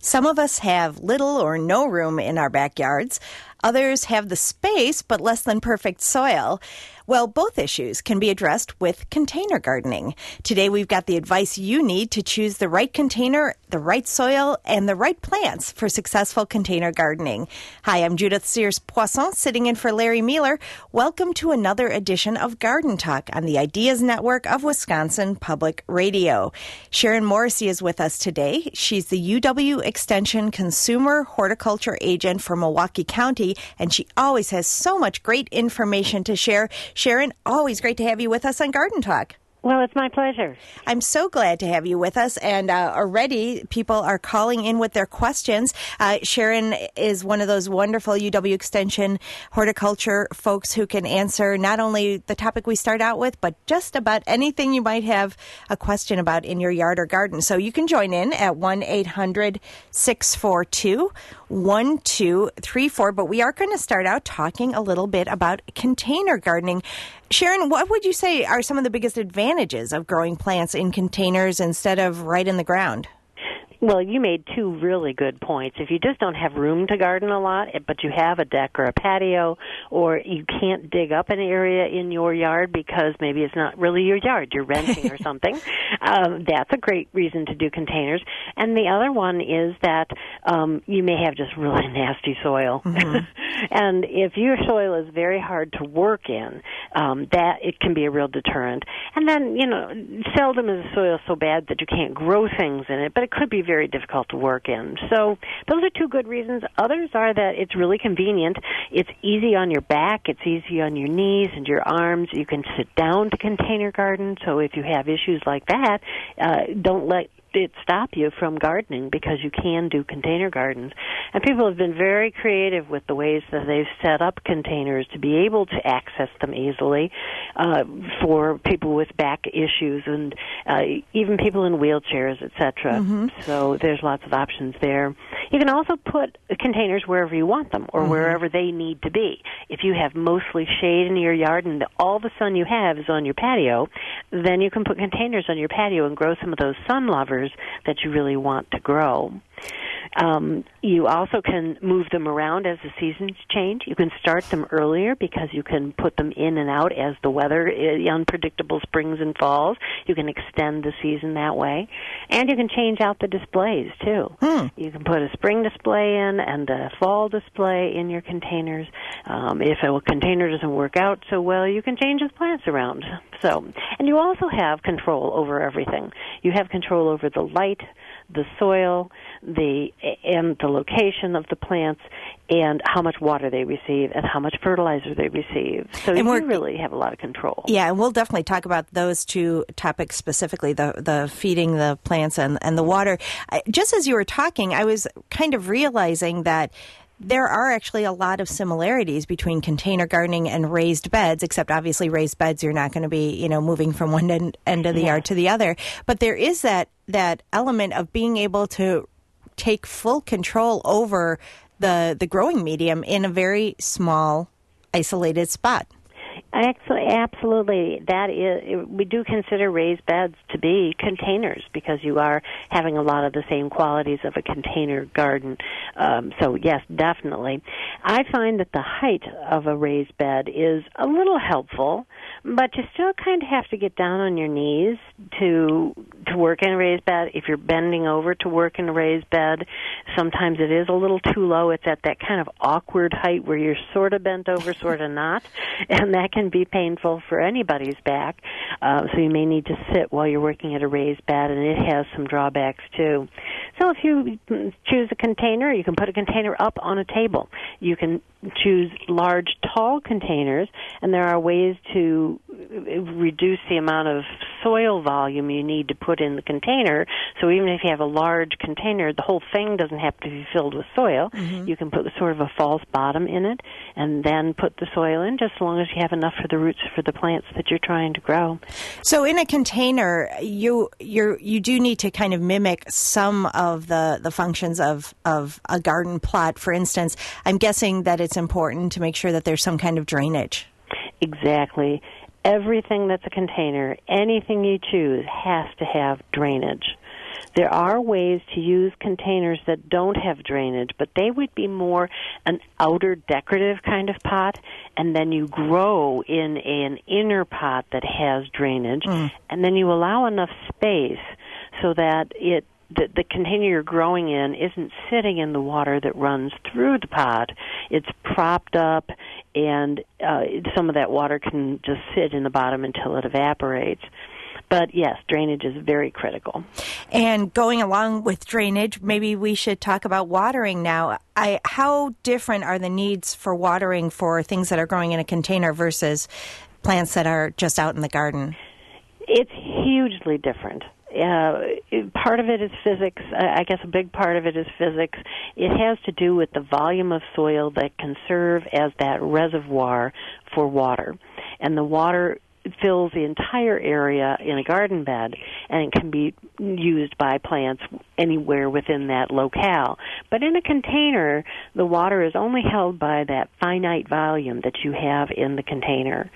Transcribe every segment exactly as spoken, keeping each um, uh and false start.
Some of us have little or no room in our backyards. Others have the space, but less than perfect soil. Well, both issues can be addressed with container gardening. Today, we've got the advice you need to choose the right container, the right soil, and the right plants for successful container gardening. Hi, I'm Judith Sears-Poisson, sitting in for Larry Mueller. Welcome to another edition of Garden Talk on the Ideas Network of Wisconsin Public Radio. Sharon Morrissey is with us today. She's the U W Extension Consumer Horticulture Agent for Milwaukee County, and she always has so much great information to share. Sharon, always great to have you with us on Garden Talk. Well, it's my pleasure. I'm so glad to have you with us, and uh, already people are calling in with their questions. Uh, Sharon is one of those wonderful U W Extension horticulture folks who can answer not only the topic we start out with, but just about anything you might have a question about in your yard or garden. So you can join in at one eight hundred six four two one two three four, but we are going to start out talking a little bit about container gardening. Sharon, what would you say are some of the biggest advantages of growing plants in containers instead of right in the ground? Well, you made two really good points. If you just don't have room to garden a lot, but you have a deck or a patio, or you can't dig up an area in your yard because maybe it's not really your yard, you're renting or something, um, that's a great reason to do containers. And the other one is that um, you may have just really nasty soil. Mm-hmm. And if your soil is very hard to work in, um, that it can be a real deterrent. And then, you know, seldom is the soil so bad that you can't grow things in it, but it could be very difficult to work in. So those are two good reasons. Others are that it's really convenient. It's easy on your back. It's easy on your knees and your arms. You can sit down to container garden. So if you have issues like that, uh, don't let it stop you from gardening, because you can do container gardens. And people have been very creative with the ways that they've set up containers to be able to access them easily uh, for people with back issues and uh, even people in wheelchairs, et cetera. Mm-hmm. So there's lots of options there. You can also put containers wherever you want them or mm-hmm. wherever they need to be. If you have mostly shade in your yard and all the sun you have is on your patio, then you can put containers on your patio and grow some of those sun lovers that you really want to grow. Um, you also can move them around as the seasons change. You can start them earlier because you can put them in and out as the weather, uh, unpredictable springs and falls. You can extend the season that way. And you can change out the displays, too. Hmm. You can put a spring display in and a fall display in your containers. Um, if a container doesn't work out so well, you can change the plants around. So, and you also have control over everything. You have control over the light, the soil, the and the location of the plants, and how much water they receive, and how much fertilizer they receive. So and you really have a lot of control. Yeah, and we'll definitely talk about those two topics specifically, the the feeding the plants and, and the water. Just as you were talking, I was kind of realizing that there are actually a lot of similarities between container gardening and raised beds, except obviously raised beds, you're not going to be, you know, moving from one end, end of the yeah. yard to the other. But there is that, that element of being able to take full control over the, the growing medium in a very small, isolated spot. Actually, absolutely. That is, we do consider raised beds to be containers because you are having a lot of the same qualities of a container garden. Um, so, yes, definitely. I find that the height of a raised bed is a little helpful, but you still kind of have to get down on your knees to to work in a raised bed. If you're bending over to work in a raised bed, sometimes it is a little too low. It's at that kind of awkward height where you're sort of bent over, sort of not, and that can be painful for anybody's back. Uh, so you may need to sit while you're working at a raised bed, and it has some drawbacks too. So if you choose a container, you can put a container up on a table. You can choose large, tall containers, and there are ways to reduce the amount of soil volume you need to put in the container. So even if you have a large container, the whole thing doesn't have to be filled with soil. Mm-hmm. You can put sort of a false bottom in it and then put the soil in, just as long as you have enough for the roots for the plants that you're trying to grow. So in a container, you you you do need to kind of mimic some of the, the functions of, of a garden plot. For instance, I'm guessing that it's important to make sure that there's some kind of drainage. Exactly. Everything that's a container, anything you choose, has to have drainage. There are ways to use containers that don't have drainage, but they would be more an outer decorative kind of pot, and then you grow in an inner pot that has drainage, mm. and then you allow enough space so that it the, the container you're growing in isn't sitting in the water that runs through the pot. It's propped up, and uh, some of that water can just sit in the bottom until it evaporates. But yes, drainage is very critical. And going along with drainage, maybe we should talk about watering now. I, how different are the needs for watering for things that are growing in a container versus plants that are just out in the garden? It's hugely different. Uh, part of it is physics. I guess a big part of it is physics. It has to do with the volume of soil that can serve as that reservoir for water. And the water fills the entire area in a garden bed, and it can be used by plants anywhere within that locale. But in a container, the water is only held by that finite volume that you have in the container.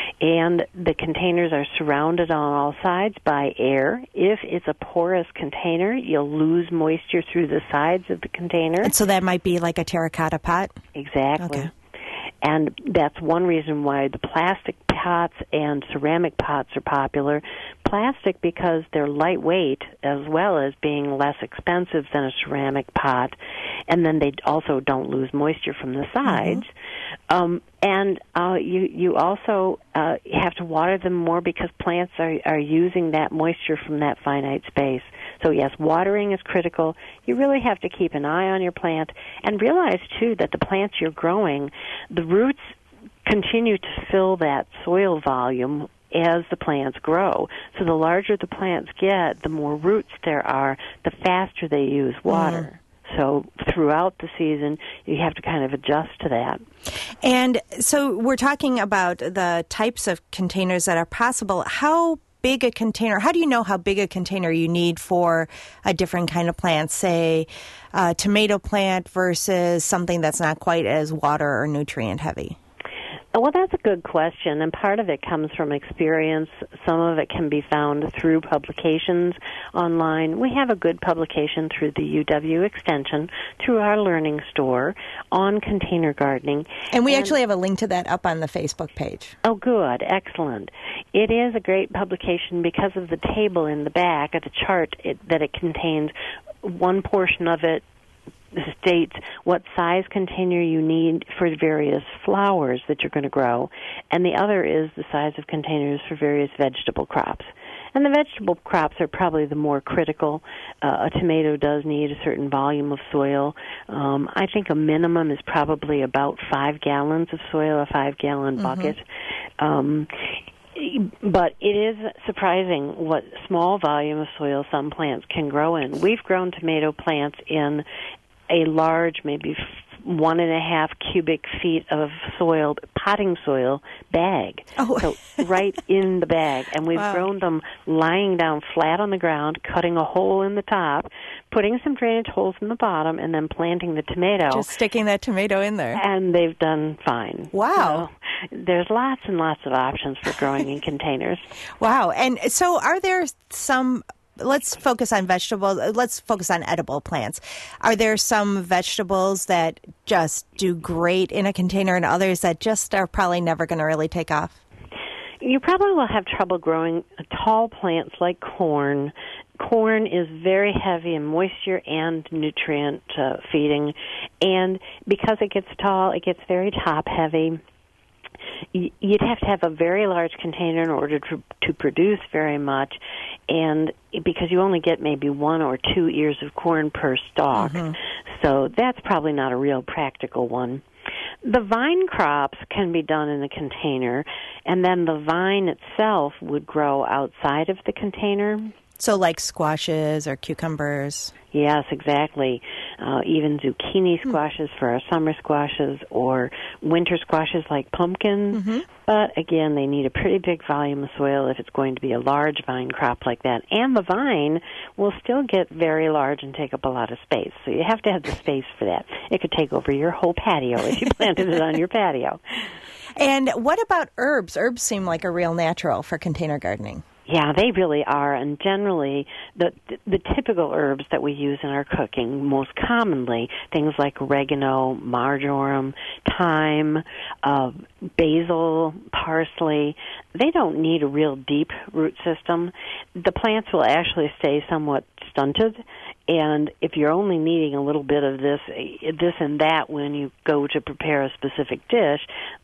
And the containers are surrounded on all sides by air. If it's a porous container, you'll lose moisture through the sides of the container. And so that might be like a terracotta pot? Exactly. Okay. And that's one reason why the plastic pots and ceramic pots are popular. Plastic because they're lightweight as well as being less expensive than a ceramic pot. And then they also don't lose moisture from the sides. Mm-hmm. Um, and uh, you you also uh, have to water them more because plants are, are using that moisture from that finite space. So, yes, watering is critical. You really have to keep an eye on your plant and realize, too, that the plants you're growing, the roots continue to fill that soil volume as the plants grow. So the larger the plants get, the more roots there are, the faster they use water. Mm. So throughout the season, you have to kind of adjust to that. And so we're talking about the types of containers that are possible. How big a container, how do you know how big a container you need for a different kind of plant, say a tomato plant versus something that's not quite as water or nutrient heavy? Well, that's a good question, and part of it comes from experience. Some of it can be found through publications online. We have a good publication through the U W Extension, through our learning store, on container gardening. And we and, actually have a link to that up on the Facebook page. Oh, good. Excellent. It is a great publication because of the table in the back, at the chart it, that it contains. One portion of it states what size container you need for various flowers that you're going to grow, and the other is the size of containers for various vegetable crops. And the vegetable crops are probably the more critical. Uh, a tomato does need a certain volume of soil. Um, I think a minimum is probably about five gallons of soil, a five-gallon mm-hmm. bucket. Um, But it is surprising what small volume of soil some plants can grow in. We've grown tomato plants in a large, maybe one and a half cubic feet of soil, potting soil bag. Oh. So right in the bag. And we've wow. grown them lying down flat on the ground, cutting a hole in the top, putting some drainage holes in the bottom, and then planting the tomato. Just sticking that tomato in there. And they've done fine. Wow. So there's lots and lots of options for growing in containers. Wow. And so are there some... Let's focus on vegetables. Let's focus on edible plants. Are there some vegetables that just do great in a container and others that just are probably never going to really take off? You probably will have trouble growing tall plants like corn. Corn is very heavy in moisture and nutrient uh, feeding, and because it gets tall, it gets very top-heavy. You'd have to have a very large container in order to, to produce very much, and because you only get maybe one or two ears of corn per stalk, mm-hmm. so that's probably not a real practical one. The vine crops can be done in a container, and then the vine itself would grow outside of the container. So like squashes or cucumbers? Yes, exactly. Uh, even zucchini squashes for our summer squashes, or winter squashes like pumpkins. Mm-hmm. But again, they need a pretty big volume of soil if it's going to be a large vine crop like that. And the vine will still get very large and take up a lot of space. So you have to have the space for that. It could take over your whole patio if you planted it on your patio. And what about herbs? Herbs seem like a real natural for container gardening. Yeah, they really are, and generally the the typical herbs that we use in our cooking, most commonly, things like oregano, marjoram, thyme, uh, basil, parsley, they don't need a real deep root system. The plants will actually stay somewhat stunted, and if you're only needing a little bit of this this and that when you go to prepare a specific dish,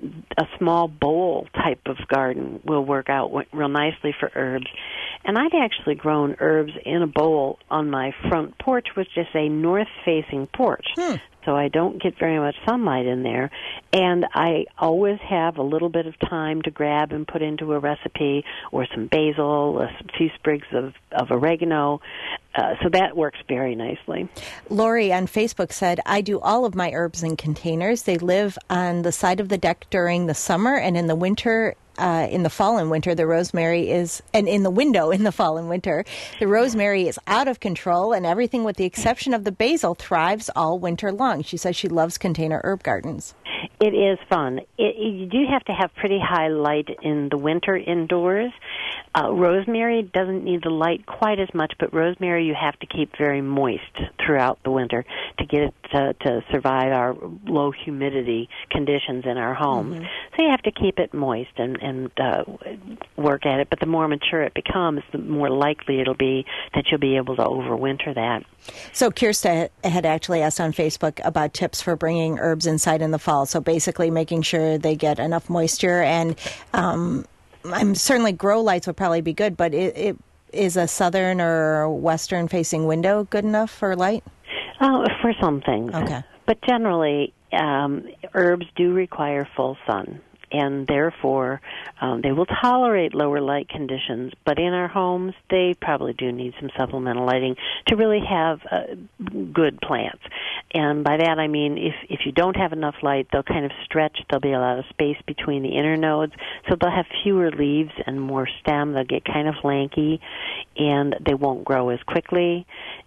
a small bowl type of garden will work out real nicely for herbs. And I've actually grown herbs in a bowl on my front porch, which is a north-facing porch. Hmm. So I don't get very much sunlight in there. And I always have a little bit of thyme to grab and put into a recipe, or some basil, a few sprigs of, of oregano. Uh, so that works very nicely. Lori on Facebook said, I do all of my herbs in containers. They live on the side of the deck during the summer, and in the winter, Uh, in the fall and winter, the rosemary is, and in the window in the fall and winter, the rosemary is out of control, and everything with the exception of the basil thrives all winter long. She says she loves container herb gardens. It is fun. It, you do have to have pretty high light in the winter indoors. Uh, rosemary doesn't need the light quite as much, but rosemary you have to keep very moist throughout the winter to get it to, to survive our low humidity conditions in our homes. Mm-hmm. So you have to keep it moist and, and uh, work at it. But the more mature it becomes, the more likely it'll be that you'll be able to overwinter that. So Kirsta had actually asked on Facebook about tips for bringing herbs inside in the fall. So basically making sure they get enough moisture, and um, I'm certainly grow lights would probably be good, but it, it is a southern or western facing window good enough for light? Oh, for some things. Okay. But generally, um, herbs do require full sun, and therefore um, they will tolerate lower light conditions. But in our homes, they probably do need some supplemental lighting to really have uh, good plants. And by that I mean if, if you don't have enough light, they'll kind of stretch. There'll be a lot of space between the inner nodes, so they'll have fewer leaves and more stem. They'll get kind of lanky, and they won't grow as quickly.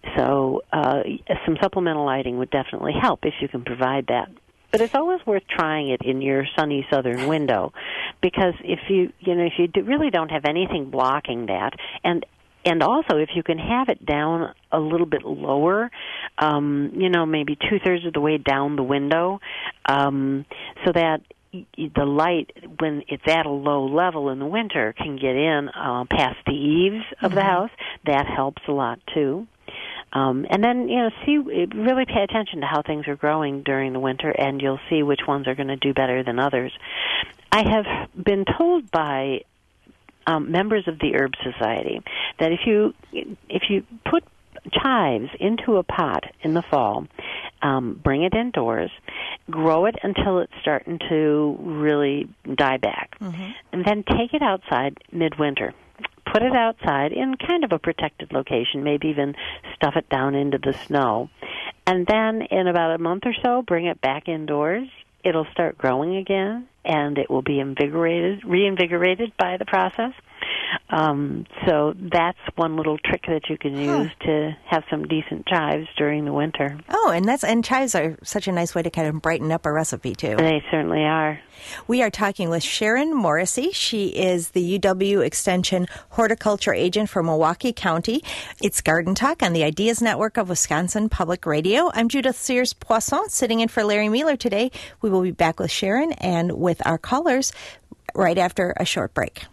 So uh, some supplemental lighting would definitely help if you can provide that. But it's always worth trying it in your sunny southern window, because if you you know if you do, really don't have anything blocking that, and and also if you can have it down a little bit lower, um, you know maybe two thirds of the way down the window, um, so that the light, when it's at a low level in the winter, can get in uh, past the eaves of mm-hmm. the house. That helps a lot too. Um, and then, you know, see, really pay attention to how things are growing during the winter, and you'll see which ones are going to do better than others. I have been told by um, members of the Herb Society that if you if you put chives into a pot in the fall, um, bring it indoors, grow it until it's starting to really die back, mm-hmm. and then take it outside midwinter. Put it outside in kind of a protected location, maybe even stuff it down into the snow. And then in about a month or so, bring it back indoors. It'll start growing again, and it will be invigorated, reinvigorated by the process. Um, so that's one little trick that you can use huh. to have some decent chives during the winter. Oh, and that's and chives are such a nice way to kind of brighten up a recipe, too. They certainly are. We are talking with Sharon Morrissey. She is the U W Extension Horticulture Agent for Milwaukee County. It's Garden Talk on the Ideas Network of Wisconsin Public Radio. I'm Judith Sears-Poisson, sitting in for Larry Mueller today. We will be back with Sharon and with our callers right after a short break.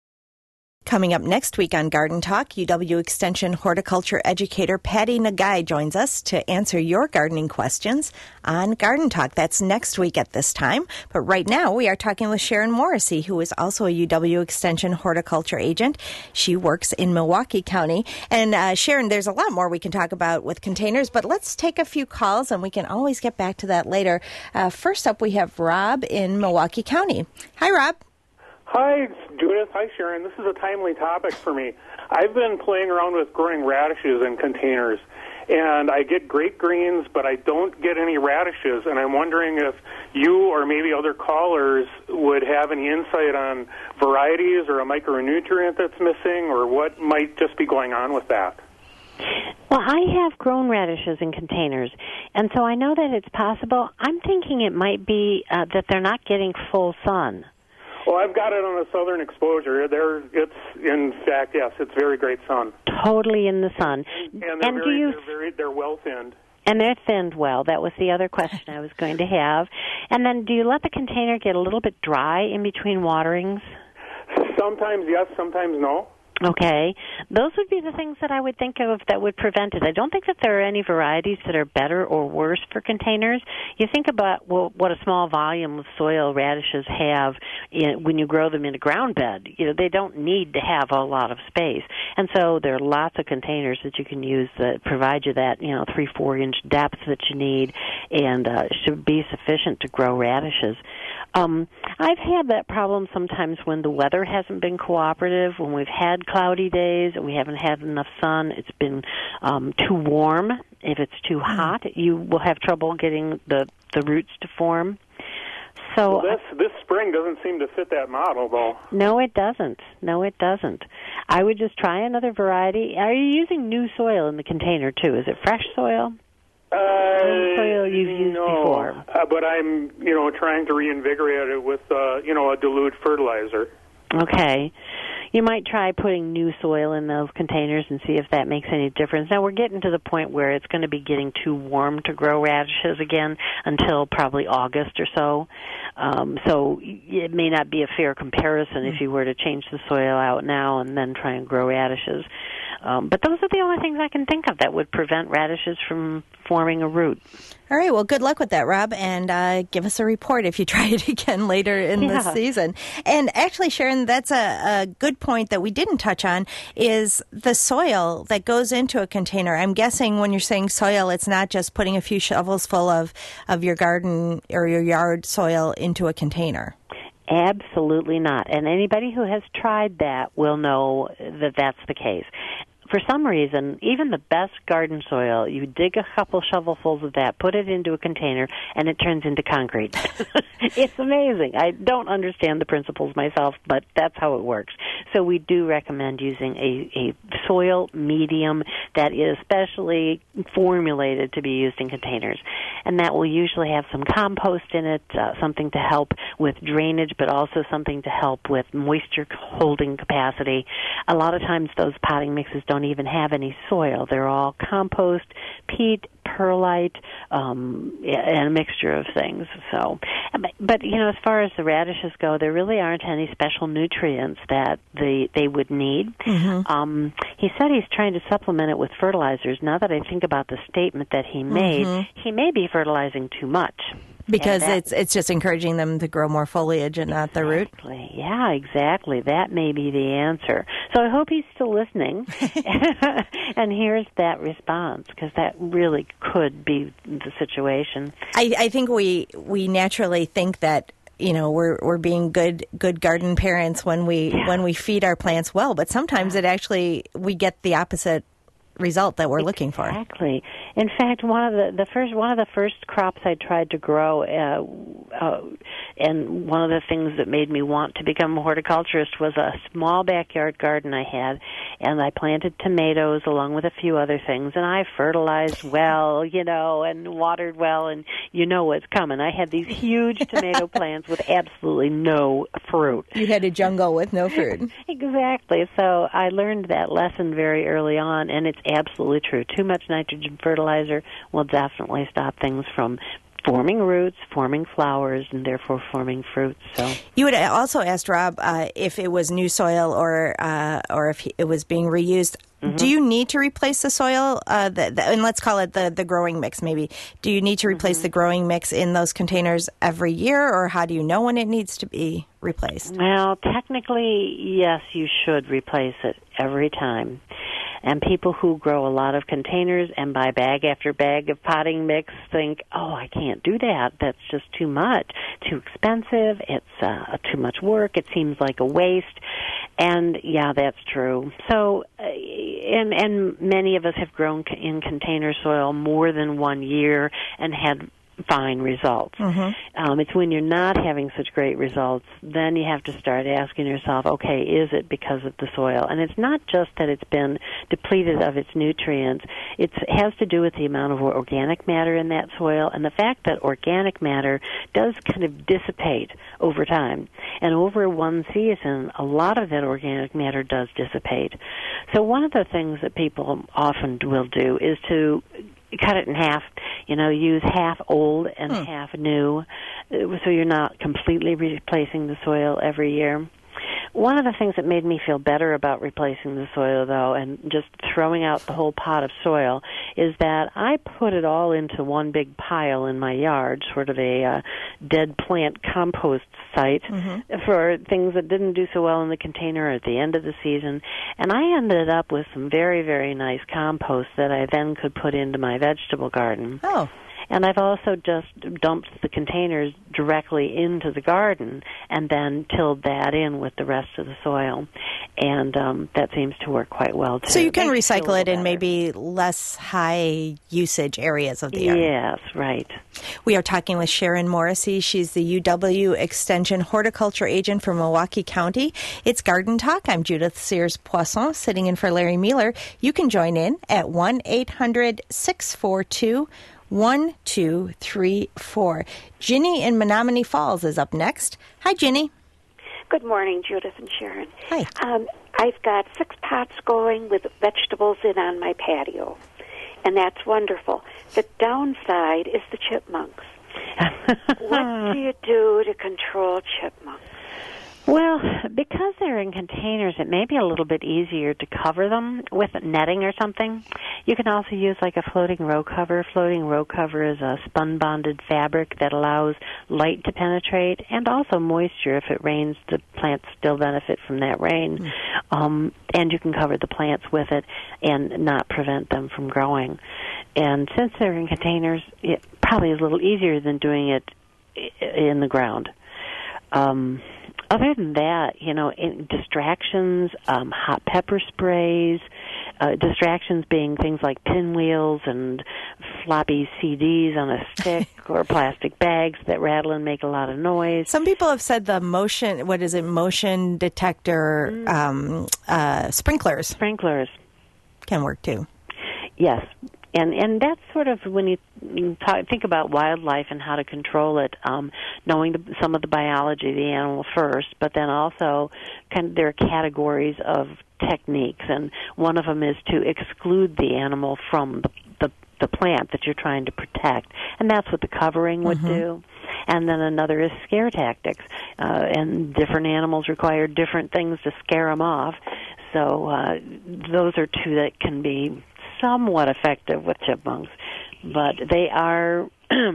Coming up next week on Garden Talk, U W Extension horticulture educator Patty Nagai joins us to answer your gardening questions on Garden Talk. That's next week at this time. But right now, we are talking with Sharon Morrissey, who is also a U W Extension horticulture agent. She works in Milwaukee County. And uh, Sharon, there's a lot more we can talk about with containers, but let's take a few calls, and we can always get back to that later. Uh, first up, we have Rob in Milwaukee County. Hi, Rob. Hi, Judith. Hi, Sharon. This is a timely topic for me. I've been playing around with growing radishes in containers, and I get great greens, but I don't get any radishes, and I'm wondering if you or maybe other callers would have any insight on varieties or a micronutrient that's missing, or what might just be going on with that. Well, I have grown radishes in containers, and so I know that it's possible. I'm thinking it might be uh, that they're not getting full sun. Well, I've got it on a southern exposure. There, it's in fact, yes, it's very great sun. Totally in the sun. And they're and very, do you, they're very, they're well thinned. And they're thinned well. That was the other question I was going to have. And then, do you let the container get a little bit dry in between waterings? Sometimes yes, sometimes no. Okay. Those would be the things that I would think of that would prevent it. I don't think that there are any varieties that are better or worse for containers. You think about well, what a small volume of soil radishes have in, when you grow them in a ground bed. You know, they don't need to have a lot of space. And so there are lots of containers that you can use that provide you that, you know, three, four inch depth that you need and uh, should be sufficient to grow radishes. Um, I've had that problem sometimes when the weather hasn't been cooperative, when we've had cloudy days and we haven't had enough sun, it's been um, too warm. If it's too hot, you will have trouble getting the, the roots to form. So well, this, this spring doesn't seem to fit that model, though. No, it doesn't. No, it doesn't. I would just try another variety. Are you using new soil in the container, too? Is it fresh soil? Uh, soil you've used no, before. Uh, but I'm, you know, trying to reinvigorate it with, uh, you know, a dilute fertilizer. Okay. You might try putting new soil in those containers and see if that makes any difference. Now, we're getting to the point where it's going to be getting too warm to grow radishes again until probably August or so. Um, so it may not be a fair comparison if you were to change the soil out now and then try and grow radishes. Um, but those are the only things I can think of that would prevent radishes from forming a root. All right, well, good luck with that, Rob, and uh, give us a report if you try it again later in yeah. the season. And actually, Sharon, that's a, a good point that we didn't touch on, is the soil that goes into a container. I'm guessing when you're saying soil, it's not just putting a few shovels full of, of your garden or your yard soil into a container. Absolutely not. And anybody who has tried that will know that that's the case. For some reason, even the best garden soil, you dig a couple shovelfuls of that, put it into a container, and it turns into concrete. It's amazing. I don't understand the principles myself, but that's how it works. So we do recommend using a, a soil medium that is specially formulated to be used in containers. And that will usually have some compost in it, uh, something to help with drainage, but also something to help with moisture holding capacity. A lot of times those potting mixes don't even have any soil. They're all compost, peat, perlite, um, and a mixture of things. So, but, but you know, as far as the radishes go, there really aren't any special nutrients that they they would need. Mm-hmm. Um, he said he's trying to supplement it with fertilizers. Now that I think about the statement that he made, mm-hmm. he may be fertilizing too much. Because that, it's it's just encouraging them to grow more foliage and not the root? Exactly. Yeah, exactly. That may be the answer. So I hope he's still listening and hears that response, because that really could be the situation. I, I think we we naturally think that, you know, we're we're being good good garden parents when we yeah. when we feed our plants well, but sometimes it actually we get the opposite result that we're looking for. Exactly. In fact, one of the, the first one of the first crops I tried to grow, uh, uh, and one of the things that made me want to become a horticulturist was a small backyard garden I had, and I planted tomatoes along with a few other things, and I fertilized well, you know, and watered well, and you know what's coming. I had these huge tomato plants with absolutely no fruit. You had a jungle with no fruit. Exactly. So I learned that lesson very early on, and it's absolutely true. Too much nitrogen fertilizer will definitely stop things from forming roots, forming flowers, and therefore forming fruits. So you had also asked Rob uh, if it was new soil or uh, or if it was being reused. Mm-hmm. Do you need to replace the soil? Uh, the, the, and let's call it the, the growing mix, maybe. Do you need to replace mm-hmm. the growing mix in those containers every year, or how do you know when it needs to be replaced? Well, technically, yes, you should replace it every time. And people who grow a lot of containers and buy bag after bag of potting mix think, oh, I can't do that. That's just too much, too expensive. It's uh, too much work. It seems like a waste. And, yeah, that's true. So, uh, and, and many of us have grown in container soil more than one year and had fine results. Mm-hmm. Um, it's when you're not having such great results, then you have to start asking yourself, okay, is it because of the soil? And it's not just that it's been depleted of its nutrients. It has to do with the amount of organic matter in that soil and the fact that organic matter does kind of dissipate over time. And over one season, a lot of that organic matter does dissipate. So one of the things that people often will do is to cut it in half, you know, use half old and hmm. half new, so you're not completely replacing the soil every year. One of the things that made me feel better about replacing the soil, though, and just throwing out the whole pot of soil, is that I put it all into one big pile in my yard, sort of a uh, dead plant compost site mm-hmm. for things that didn't do so well in the container at the end of the season. And I ended up with some very, very nice compost that I then could put into my vegetable garden. Oh. And I've also just dumped the containers directly into the garden and then tilled that in with the rest of the soil. And um, that seems to work quite well, too. So you can Makes recycle it in better. maybe less high-usage areas of the yard. Yes, right. We are talking with Sharon Morrissey. She's the U W Extension Horticulture Agent for Milwaukee County. It's Garden Talk. I'm Judith Sears-Poisson, sitting in for Larry Mueller. You can join in at one eight hundred six four two one two three four. Ginny in Menominee Falls is up next. Hi, Ginny. Good morning, Judith and Sharon. Hi. Um, I've got six pots going with vegetables in on my patio, and that's wonderful. The downside is the chipmunks. What do you do to control chipmunks? Well, because they're in containers, it may be a little bit easier to cover them with netting or something. You can also use like a floating row cover. Floating row cover is a spun-bonded fabric that allows light to penetrate and also moisture. If it rains, the plants still benefit from that rain. Mm. Um, and you can cover the plants with it and not prevent them from growing. And since they're in containers, it probably is a little easier than doing it in the ground. Um Other than that, you know, in distractions, um, hot pepper sprays, uh, distractions being things like pinwheels and floppy C Ds on a stick or plastic bags that rattle and make a lot of noise. Some people have said the motion, what is it, motion detector mm. um, uh, sprinklers. Sprinklers. Can work too. Yes. And and that's sort of when you, you talk, think about wildlife and how to control it, um, knowing the, some of the biology of the animal first, but then also kind of there are categories of techniques, and one of them is to exclude the animal from the, the, the plant that you're trying to protect, and that's what the covering would mm-hmm. do. And then another is scare tactics, uh, and different animals require different things to scare them off. So uh, those are two that can be somewhat effective with chipmunks, but they are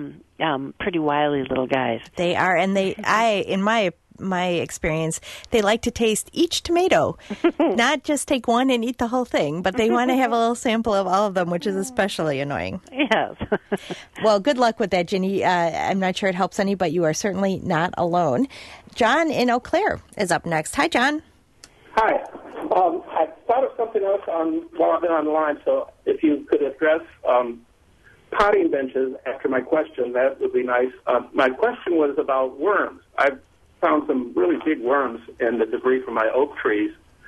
um, pretty wily little guys. They are, and they, I, in my my experience, they like to taste each tomato, not just take one and eat the whole thing, but they want to have a little sample of all of them, which is especially annoying. Yes. Well, good luck with that, Ginny. Uh, I'm not sure it helps any, but you are certainly not alone. John in Eau Claire is up next. Hi, John. Hi. Um, I thought of something else on while I've been on the line, so if you could address um, potting benches after my question, that would be nice. Uh, my question was about worms. I've found some really big worms in the debris from my oak trees,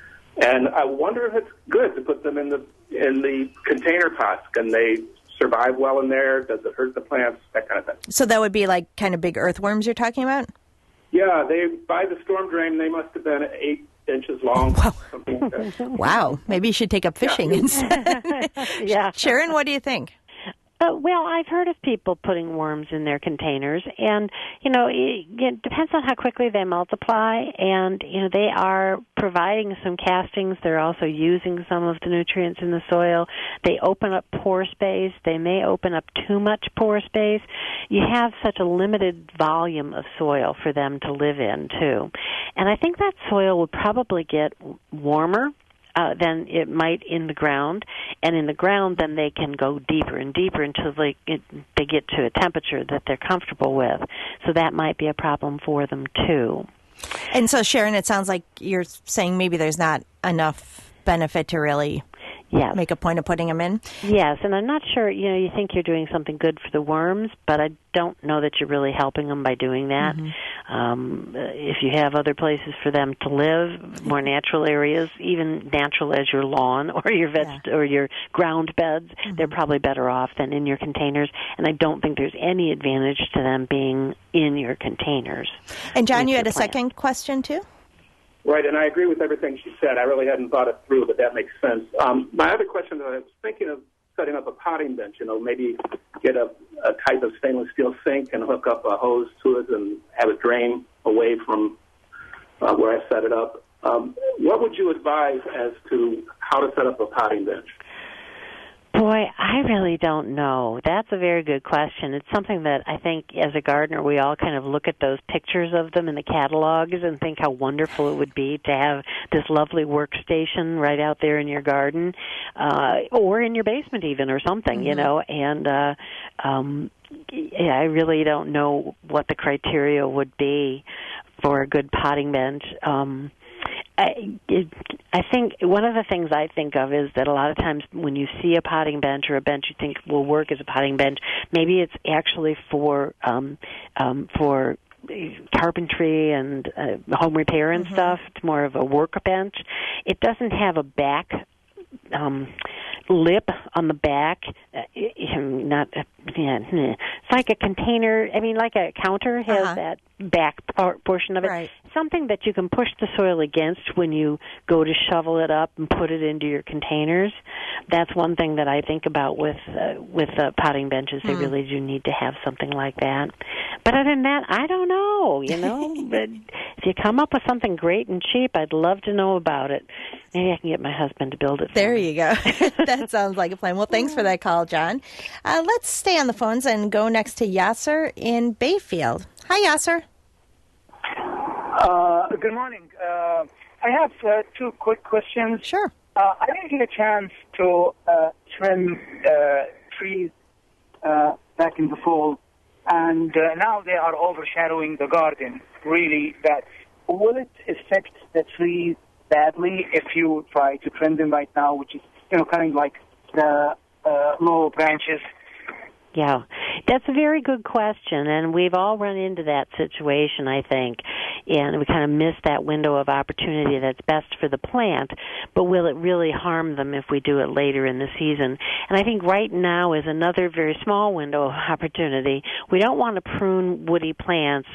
and I wonder if it's good to put them in the in the container pots. Can they survive well in there? Does it hurt the plants? That kind of thing. So that would be like kind of big earthworms you're talking about? Yeah, they by the storm drain, they must have been eight inches long. Wow. Something like that. Wow. Maybe you should take up fishing yeah. instead. Yeah. Sharon, what do you think? Uh, well, I've heard of people putting worms in their containers, and, you know, it, it depends on how quickly they multiply, and, you know, they are providing some castings. They're also using some of the nutrients in the soil. They open up pore space. They may open up too much pore space. You have such a limited volume of soil for them to live in, too. And I think that soil would probably get warmer Uh, than it might in the ground, and in the ground, then they can go deeper and deeper until they it, they get to a temperature that they're comfortable with. So that might be a problem for them too. And so, Sharon, it sounds like you're saying maybe there's not enough benefit to really Yes. make a point of putting them in. Yes, and I'm not sure, you know, you think you're doing something good for the worms, but I don't know that you're really helping them by doing that. Mm-hmm. Um, if you have other places for them to live, more natural areas, even natural as your lawn or your veg- yeah. or your ground beds, mm-hmm. they're probably better off than in your containers, and I don't think there's any advantage to them being in your containers. And John, you had a plant. second question, too? Right, and I agree with everything she said. I really hadn't thought it through, but that makes sense. Um, my other question, I was thinking of setting up a potting bench, you know, maybe get a, a type of stainless steel sink and hook up a hose to it and have it drain away from uh, where I set it up. Um, what would you advise as to how to set up a potting bench? Boy, I really don't know. That's a very good question. It's something that I think as a gardener we all kind of look at those pictures of them in the catalogs and think how wonderful it would be to have this lovely workstation right out there in your garden uh, or in your basement even or something, mm-hmm. you know. And uh, um, yeah, I really don't know what the criteria would be for a good potting bench. Um I, it, I think one of the things I think of is that a lot of times when you see a potting bench or a bench you think will work as a potting bench, maybe it's actually for um, um, for carpentry and uh, home repair and mm-hmm. stuff. It's more of a workbench. It doesn't have a back um, lip on the back. Uh, not uh, yeah, it's like a container. I mean, like a counter has uh-huh. that back part, portion of it. Right. Something that you can push the soil against when you go to shovel it up and put it into your containers. That's one thing that I think about with uh, with uh, potting benches. They mm. really do need to have something like that. But other than that, I don't know. You know, but if you come up with something great and cheap, I'd love to know about it. Maybe I can get my husband to build it for There me. you go. That sounds like a plan. Well, thanks for that call, John. Uh, let's stay on the phones and go next to Yasser in Bayfield. Hi, Yasser. Uh, good morning. Uh, I have uh, two quick questions. Sure. Uh, I didn't get a chance to uh, trim uh, trees uh, back in the fall, and uh, now they are overshadowing the garden really bad. Will it affect the trees badly if you try to trim them right now, which is, you know, kind of like the uh, low branches? Yeah, that's a very good question, and we've all run into that situation, I think, and we kind of miss that window of opportunity that's best for the plant, but will it really harm them if we do it later in the season? And I think right now is another very small window of opportunity. We don't want to prune woody plants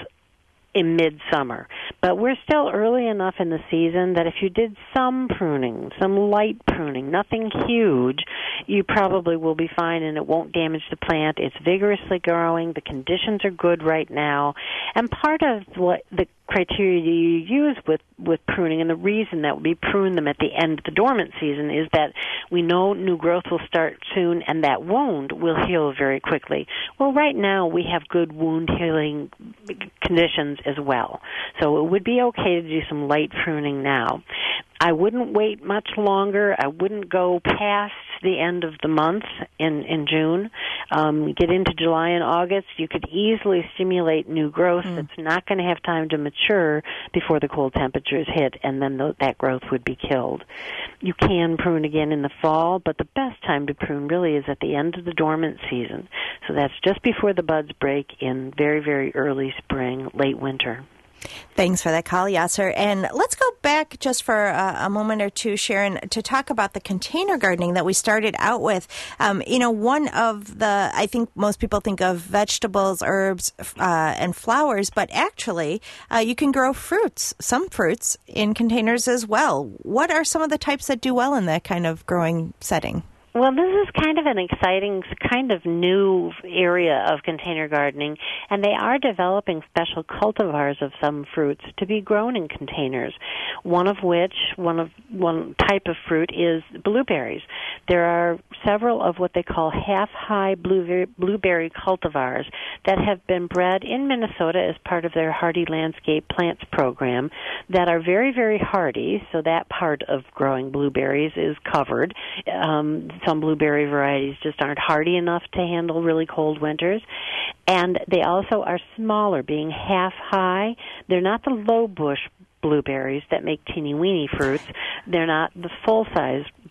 in midsummer, but we're still early enough in the season that if you did some pruning, some light pruning, nothing huge, you probably will be fine and it won't damage the plant. It's vigorously growing. The conditions are good right now. And part of what the criteria you use with, with pruning and the reason that we prune them at the end of the dormant season is that we know new growth will start soon and that wound will heal very quickly. Well, right now we have good wound healing conditions as well. So it would be okay to do some light pruning now. I wouldn't wait much longer. I wouldn't go past the end of the month in, in June. Um, get into July and August. You could easily stimulate new growth mm. that's not going to have time to mature before the cold temperatures hit, and then th- that growth would be killed. You can prune again in the fall, but the best time to prune really is at the end of the dormant season. So that's just before the buds break in very, very early spring, late winter. Thanks for that call, Yasser. And let's go back just for a, a moment or two, Sharon, to talk about the container gardening that we started out with. Um, you know, one of the, I think most people think of vegetables, herbs, uh, and flowers, but actually uh, you can grow fruits, some fruits, in containers as well. What are some of the types that do well in that kind of growing setting? Well, this is kind of an exciting, kind of new area of container gardening, and they are developing special cultivars of some fruits to be grown in containers. One of which, one of one type of fruit is blueberries. There are several of what they call half-high blueberry, blueberry cultivars that have been bred in Minnesota as part of their Hardy Landscape Plants program that are very, very hardy, so that part of growing blueberries is covered. Um, Some blueberry varieties just aren't hardy enough to handle really cold winters. And they also are smaller, being half high. They're not the low bush blueberries that make teeny-weeny fruits. They're not the full-size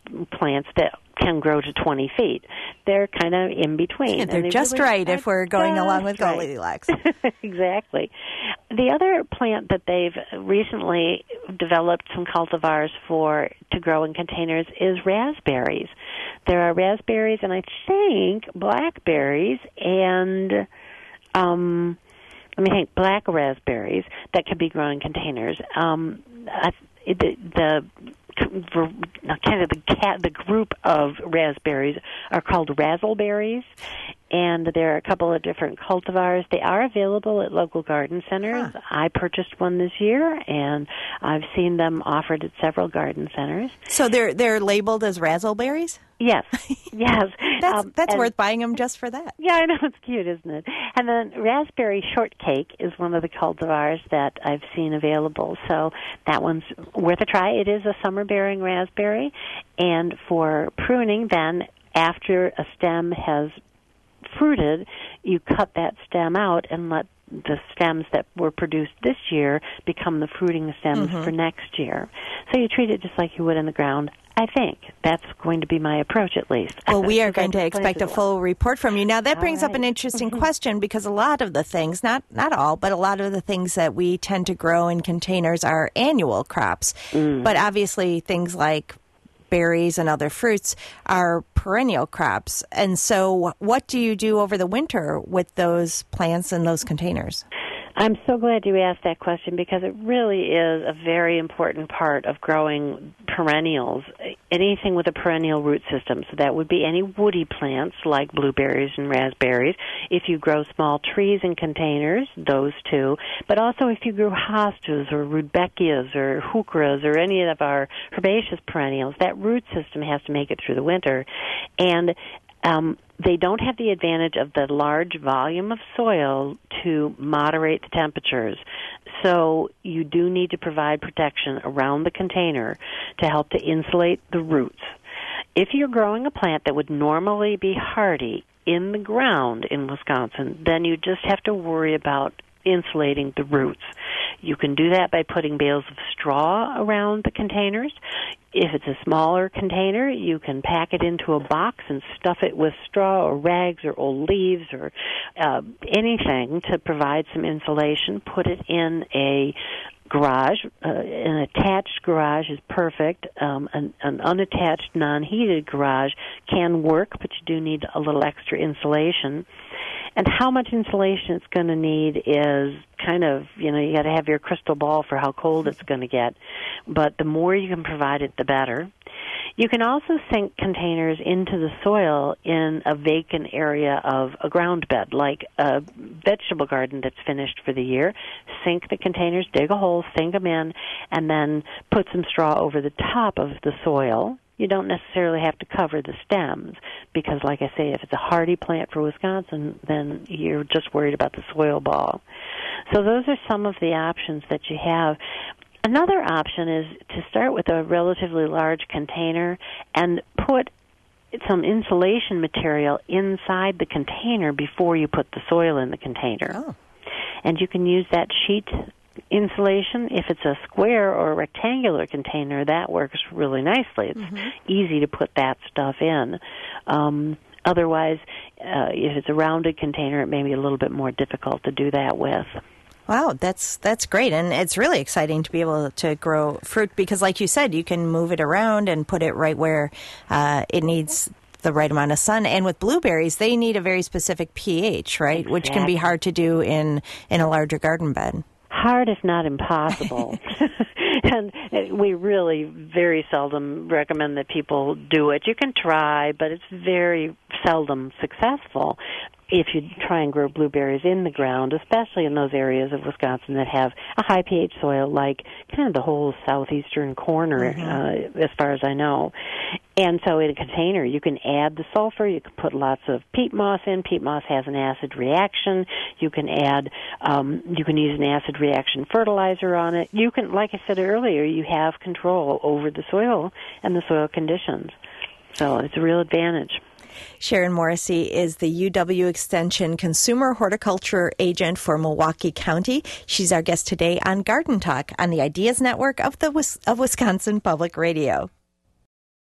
plants that can grow to twenty feet. They're kind of in between. They're they just really right if we're going along with right. Goldilocks. Exactly. The other plant that they've recently developed some cultivars for to grow in containers is raspberries. There are raspberries and I think blackberries and um, let me think, black raspberries that can be grown in containers. Um, I, the, the kind of the cat, the group of raspberries are called razzleberries, and there are a couple of different cultivars. They are available at local garden centers. Huh. I purchased one this year, and I've seen them offered at several garden centers. So they're they're labeled as razzleberries? Yes, yes. that's um, that's and, worth buying them just for that. Yeah, I know, it's cute, isn't it? And then raspberry shortcake is one of the cultivars that I've seen available. So that one's worth a try. It is a summer-bearing raspberry, and for pruning, then after a stem has fruited, you cut that stem out and let the stems that were produced this year become the fruiting stems mm-hmm. for next year. So you treat it just like you would in the ground. I think that's going to be my approach, at least. Well, we are going to expect a full report from you. Now, that brings right. up an interesting question, because a lot of the things, not not all, but a lot of the things that we tend to grow in containers are annual crops. Mm. But obviously, things like berries and other fruits are perennial crops. And so what do you do over the winter with those plants in those containers? I'm so glad you asked that question, because it really is a very important part of growing perennials, anything with a perennial root system. So that would be any woody plants like blueberries and raspberries. If you grow small trees in containers, those two. But also if you grow hostas or rudbeckias or heucheras or any of our herbaceous perennials, that root system has to make it through the winter. And Um, they don't have the advantage of the large volume of soil to moderate the temperatures. So you do need to provide protection around the container to help to insulate the roots. If you're growing a plant that would normally be hardy in the ground in Wisconsin, then you just have to worry about insulating the roots. You can do that by putting bales of straw around the containers. If it's a smaller container, you can pack it into a box and stuff it with straw or rags or old leaves or uh, anything to provide some insulation. Put it in a garage. Uh, an attached garage is perfect. Um, an, an unattached, non-heated garage can work, but you do need a little extra insulation. And how much insulation it's going to need is kind of, you know, you got to have your crystal ball for how cold it's going to get. But the more you can provide it, the better. You can also sink containers into the soil in a vacant area of a ground bed, like a vegetable garden that's finished for the year. Sink the containers, dig a hole, sink them in, and then put some straw over the top of the soil. You don't necessarily have to cover the stems because, like I say, if it's a hardy plant for Wisconsin, then you're just worried about the soil ball. So those are some of the options that you have. Another option is to start with a relatively large container and put some insulation material inside the container before you put the soil in the container. Oh. And you can use that sheet insulation. If it's a square or a rectangular container, that works really nicely. It's mm-hmm. easy to put that stuff in. Um, otherwise, uh, if it's a rounded container, it may be a little bit more difficult to do that with. Wow, that's that's great. And it's really exciting to be able to grow fruit because, like you said, you can move it around and put it right where uh, it needs the right amount of sun. And with blueberries, they need a very specific pH, right? Exactly. Which can be hard to do in, in a larger garden bed. Hard, if not impossible. And we really very seldom recommend that people do it. You can try, but it's very seldom successful if you try and grow blueberries in the ground, especially in those areas of Wisconsin that have a high pH soil, like kind of the whole southeastern corner, mm-hmm. uh, as far as I know. And so in a container, you can add the sulfur. You can put lots of peat moss in. Peat moss has an acid reaction. You can add, um, you can use an acid reaction fertilizer on it. You can, like I said earlier, you have control over the soil and the soil conditions. So it's a real advantage. Sharon Morrissey is the U W Extension Consumer Horticulture Agent for Milwaukee County. She's our guest today on Garden Talk on the Ideas Network of the of Wisconsin Public Radio.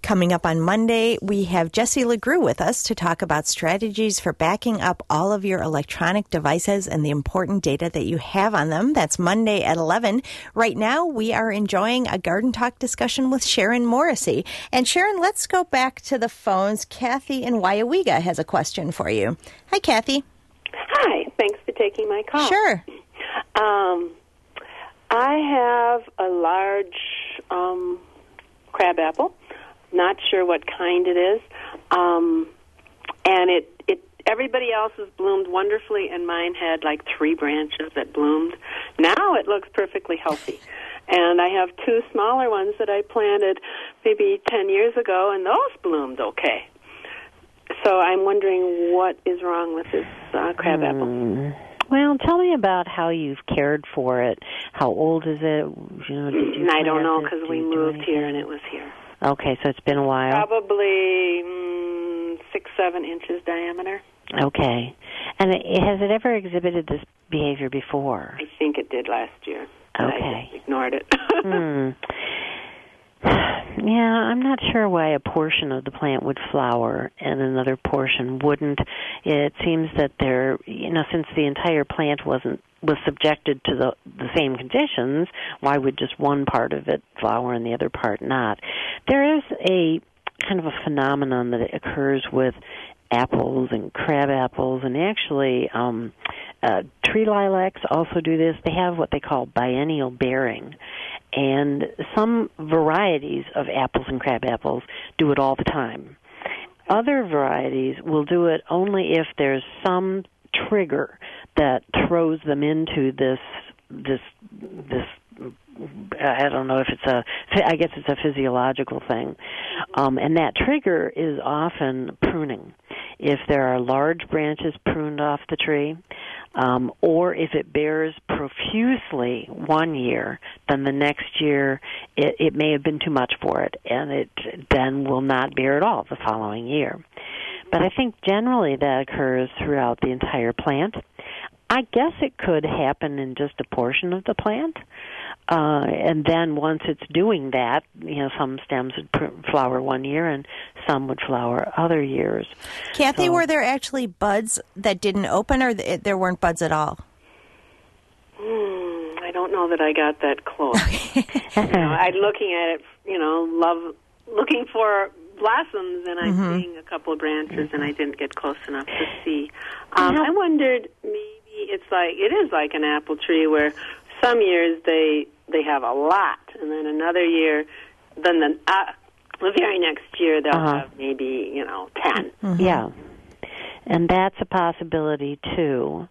Coming up on Monday, we have Jesse LeGroux with us to talk about strategies for backing up all of your electronic devices and the important data that you have on them. That's Monday at eleven. Right now, we are enjoying a Garden Talk discussion with Sharon Morrissey. And Sharon, let's go back to the phones. Kathy in Wyawega has a question for you. Hi, Kathy. Hi. Thanks for taking my call. Sure. Um, I have a large um, crabapple. Not sure what kind it is, um, and it it everybody else's bloomed wonderfully, and mine had like three branches that bloomed. Now it looks perfectly healthy, and I have two smaller ones that I planted maybe ten years ago, and those bloomed okay. So I'm wondering what is wrong with this uh, crabapple. Mm. Well, tell me about how you've cared for it. How old is it? You know, did you I don't know plant it? because we Did you do moved anything? here and it was here. Okay, so it's been a while. Probably mm, six, seven inches diameter. Okay. And it, has it ever exhibited this behavior before? I think it did last year. But Okay. I just ignored it. hmm. Yeah, I'm not sure why a portion of the plant would flower and another portion wouldn't. It seems that there, you know, since the entire plant wasn't was subjected to the the same conditions, why would just one part of it flower and the other part not? There is a kind of a phenomenon that occurs with apples and crab apples, and actually um, uh, tree lilacs also do this. They have what they call biennial bearing, and some varieties of apples and crab apples do it all the time. Other varieties will do it only if there's some trigger that throws them into this this this I don't know if it's a I guess it's a physiological thing, um, and that trigger is often pruning. If there are large branches pruned off the tree, um, or if it bears profusely one year, then the next year it, it may have been too much for it, and it then will not bear at all the following year. But I think generally that occurs throughout the entire plant. I guess it could happen in just a portion of the plant. Uh, and then once it's doing that, you know, some stems would pr- flower one year and some would flower other years. Kathy, So- were there actually buds that didn't open, or th- there weren't buds at all? Hmm, I don't know that I got that close. you know, I'm looking at it, you know, love looking for blossoms, and I'm Mm-hmm. seeing a couple of branches, and I didn't get close enough to see. Um, I wondered maybe it's like it is like an apple tree where some years they they have a lot, and then another year, then the uh, the very next year they'll Uh-huh. have maybe you know ten. Mm-hmm. Yeah. And that's a possibility, too.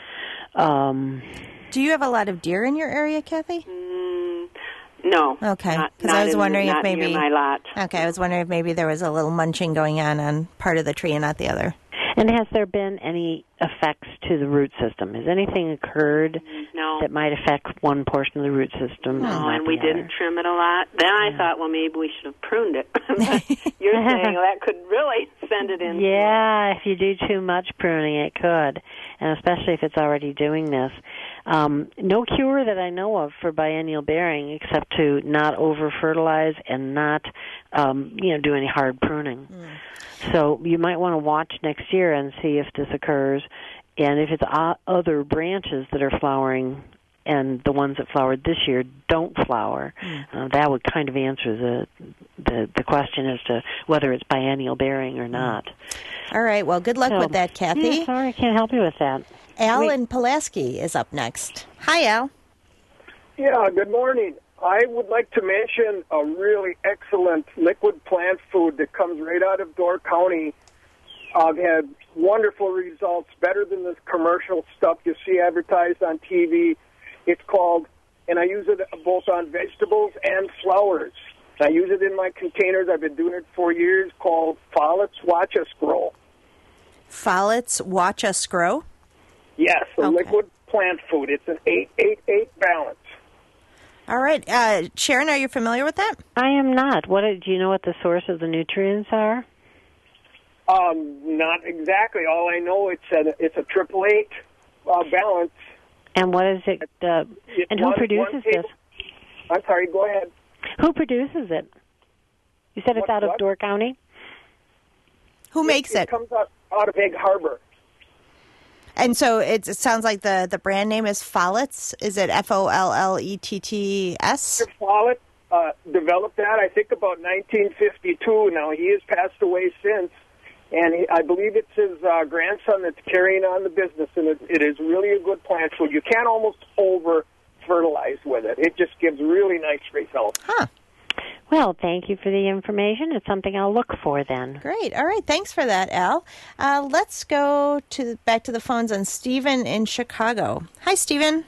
Um, Do you have a lot of deer in your area, Kathy? Mm, no. Okay, not- 'cause not I was in- wondering if not near maybe- my lot. Okay, I was wondering if maybe there was a little munching going on on part of the tree and not the other. and has there been any effects to the root system? Has anything occurred No. that might affect one portion of the root system? No, not and the we other? didn't trim it a lot. Then I thought, well, maybe we should have pruned it. But you're saying that could really send it in. Yeah, if you do too much pruning, it could, and especially if it's already doing this. Um, no cure that I know of for biennial bearing except to not over-fertilize and not, um, you know, do any hard pruning. Mm. So you might want to watch next year and see if this occurs, and if it's o- other branches that are flowering and the ones that flowered this year don't flower, mm. uh, that would kind of answer the, the the question as to whether it's biennial bearing or not. All right, well, good luck So, with that, Kathy. Yeah, sorry, I can't help you with that. Al Wait. in Pulaski is up next. Hi, Al. Yeah, good morning. I would like to mention a really excellent liquid plant food that comes right out of Door County. I've had wonderful results, better than this commercial stuff you see advertised on T V. It's called, and I use it both on vegetables and flowers. I use it in my containers. I've been doing it for years, called Follett's Watch Us Grow. Follett's Watch Us Grow? Yes, a Okay. liquid plant food. It's an eight eight eight balance. All right. Uh, Sharon, are you familiar with that? I am not. What do you know what the source of the nutrients are? Um, not exactly. All I know it's a it's a triple eight uh, balance. And what is it? Uh, It's and who one- produces one this? table- I'm sorry. Go ahead. Who produces it? You said it's What- out of what? Door County? Who makes It it? comes out, out of Egg Harbor. And so it, it sounds like the, the brand name is Follett's. Is it F O L L E T T S? Mister Follett uh, developed that, I think, about nineteen fifty-two. Now, he has passed away since, and he, I believe it's his uh, grandson that's carrying on the business, and it, it is really a good plant food. You can't almost over-fertilize with it. It just gives really nice results. Huh. Well, thank you for the information. It's something I'll look for then. Great. All right. Thanks for that, Al. Uh, let's go to back to the phones on Stephen in Chicago. Hi, Stephen.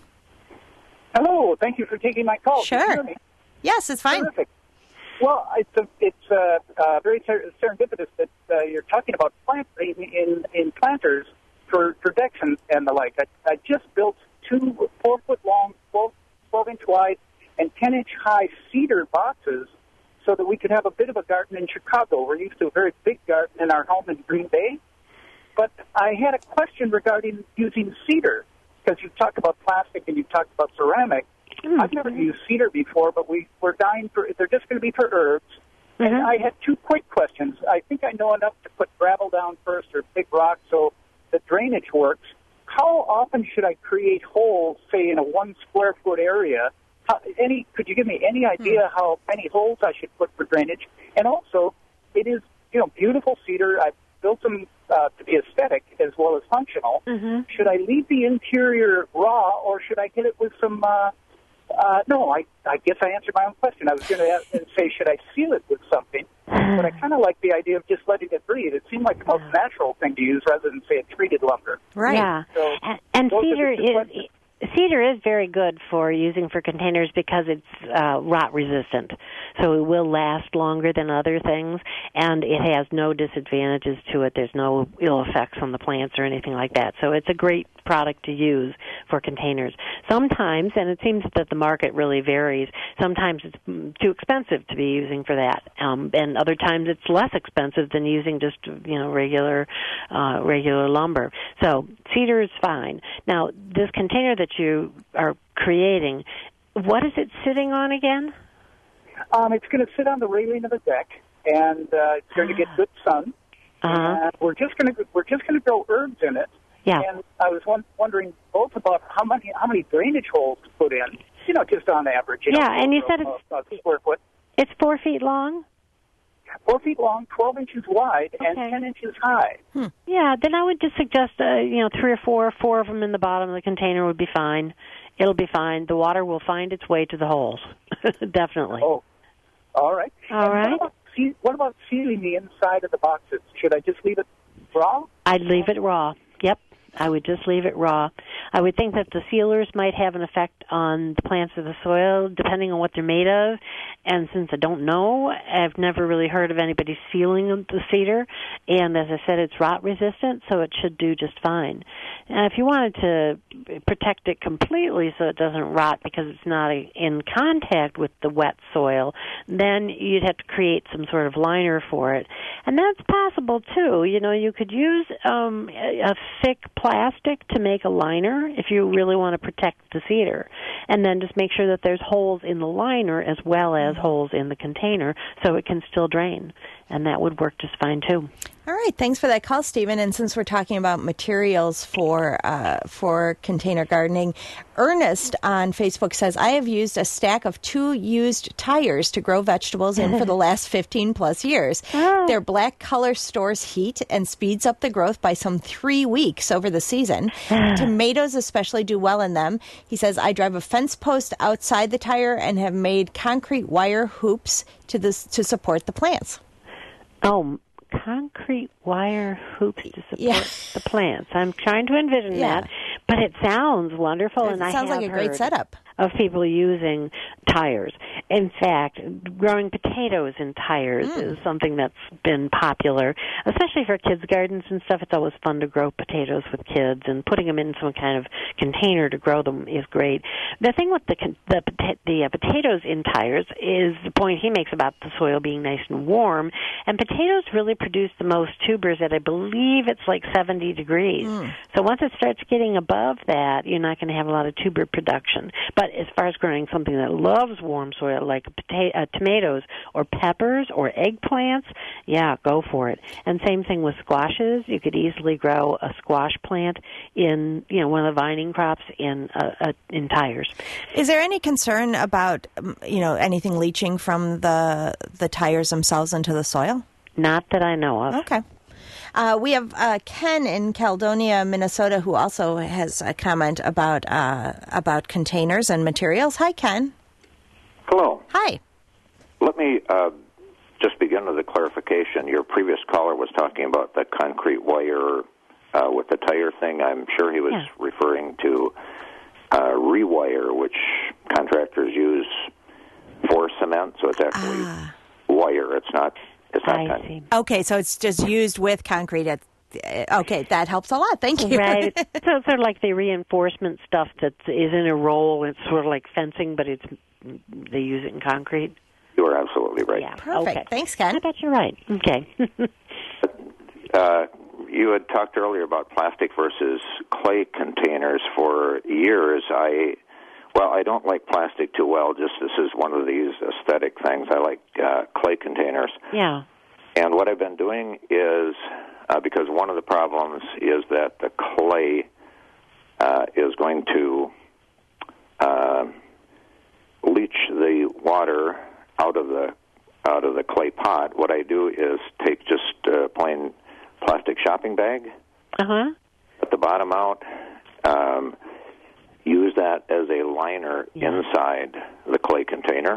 Hello. Thank you for taking my call. Can you Sure. hear me? Yes, it's fine. Terrific. Well, it's a, it's uh, uh, very ser- serendipitous that uh, you're talking about plant in in, in planters for, for decks and, and the like. I, I just built two four foot long, twelve, twelve inch wide, and ten inch high cedar boxes so that we could have a bit of a garden in Chicago. We're used to a very big garden in our home in Green Bay. But I had a question regarding using cedar, because you've talked about plastic and you've talked about ceramic. Mm-hmm. I've never used cedar before, but we, we're dying for, they're just going to be for herbs. Mm-hmm. And I had two quick questions. I think I know enough to put gravel down first or big rock so the drainage works. How often should I create holes, say, in a one square foot area? How, any, could you give me any idea mm-hmm. how many holes I should put for drainage? And also, it is, you know, beautiful cedar. I've built them uh, to be aesthetic as well as functional. Mm-hmm. Should I leave the interior raw, or should I hit it with some... Uh, uh, no, I, I guess I answered my own question. I was going to say, should I seal it with something? But I kind of like the idea of just letting it breathe. It seemed like the most natural thing to use rather than, say, a treated lumber. Right. Yeah. So and and cedar is... Cedar is very good for using for containers because it's uh, rot resistant, so it will last longer than other things, and it has no disadvantages to it. There's no ill effects on the plants or anything like that. So it's a great product to use for containers. Sometimes, and it seems that the market really varies, sometimes it's too expensive to be using for that, um, and other times it's less expensive than using just, you know, regular uh, regular lumber. So cedar is fine. Now, this container that you are creating, what is it sitting on again? Um, it's going to sit on the railing of the deck, and uh, it's going to get good sun. Uh-huh. And we're just going to we're just going to grow herbs in it. Yeah. And I was one, wondering both about how many how many drainage holes to put in. You know, just on average. You yeah, know, and you a, said a, it's a square foot. It's four feet long. Four feet long, twelve inches wide, Okay. and ten inches high. Hmm. Yeah, then I would just suggest, uh, you know, three or four, four of them in the bottom of the container would be fine. It'll be fine. The water will find its way to the holes, definitely. Oh, all right. All and right. What about, see, what about sealing the inside of the boxes? Should I just leave it raw? I'd leave it raw. Yep. I would just leave it raw. I would think that the sealers might have an effect on the plants of the soil, depending on what they're made of. And since I don't know, I've never really heard of anybody sealing the cedar. And as I said, it's rot resistant, so it should do just fine. And if you wanted to protect it completely so it doesn't rot because it's not in contact with the wet soil, then you'd have to create some sort of liner for it. And that's possible, too. You know, you could use um, a thick plastic to make a liner if you really want to protect the cedar, and then just make sure that there's holes in the liner as well as holes in the container so it can still drain, and that would work just fine too. All right, thanks for that call, Stephen. And since we're talking about materials for uh, for container gardening, Ernest on Facebook says, I have used a stack of two used tires to grow vegetables in for the last fifteen plus years. Oh. Their black color stores heat and speeds up the growth by some three weeks over the season. Tomatoes especially do well in them. He says, I drive a fence post outside the tire and have made concrete wire hoops to this to support the plants. Oh, concrete wire hoops to support yeah. the plants. I'm trying to envision yeah. that, but it sounds wonderful, it and I sounds have like a great heard setup of people using tires. In fact, growing potatoes in tires mm. is something that's been popular, especially for kids' gardens and stuff. It's always fun to grow potatoes with kids, and putting them in some kind of container to grow them is great. The thing with the the, the uh, potatoes in tires is the point he makes about the soil being nice and warm, and potatoes really produce the most tubers at, I believe it's like seventy degrees. Mm. So once it starts getting above that, you're not going to have a lot of tuber production. But as far as growing something that loves warm soil, soil, like pota- uh, tomatoes or peppers or eggplants, yeah, go for it. And same thing with squashes. You could easily grow a squash plant in, you know, one of the vining crops in uh, uh, in tires. Is there any concern about, you know, anything leaching from the the tires themselves into the soil? Not that I know of. Okay. Uh, we have uh, Ken in Caledonia, Minnesota, who also has a comment about uh, about containers and materials. Hi, Ken. Hello. Hi. Let me uh, just begin with a clarification. Your previous caller was talking about the concrete wire uh, with the tire thing. I'm sure he was yeah. referring to uh, rewire, which contractors use for cement. So it's actually ah. wire. It's not. It's not I concrete. see. Okay, so it's just used with concrete. At, okay, that helps a lot. Thank you. Right. So it's sort of like the reinforcement stuff that is in a roll. It's sort of like fencing, but it's they use it in concrete. You are absolutely right. Yeah. Perfect. Okay. Thanks, Ken. I bet you're right. Okay. uh, you had talked earlier about plastic versus clay containers. For years, I well, I don't like plastic too well. Just this is one of these aesthetic things. I like uh, clay containers. Yeah. And what I've been doing is, uh, because one of the problems is that the clay uh, is going to uh, leach the water out of the out of the clay pot. What I do is take just a plain plastic shopping bag, uh-huh. put the bottom out, um, use that as a liner yeah. inside the clay container,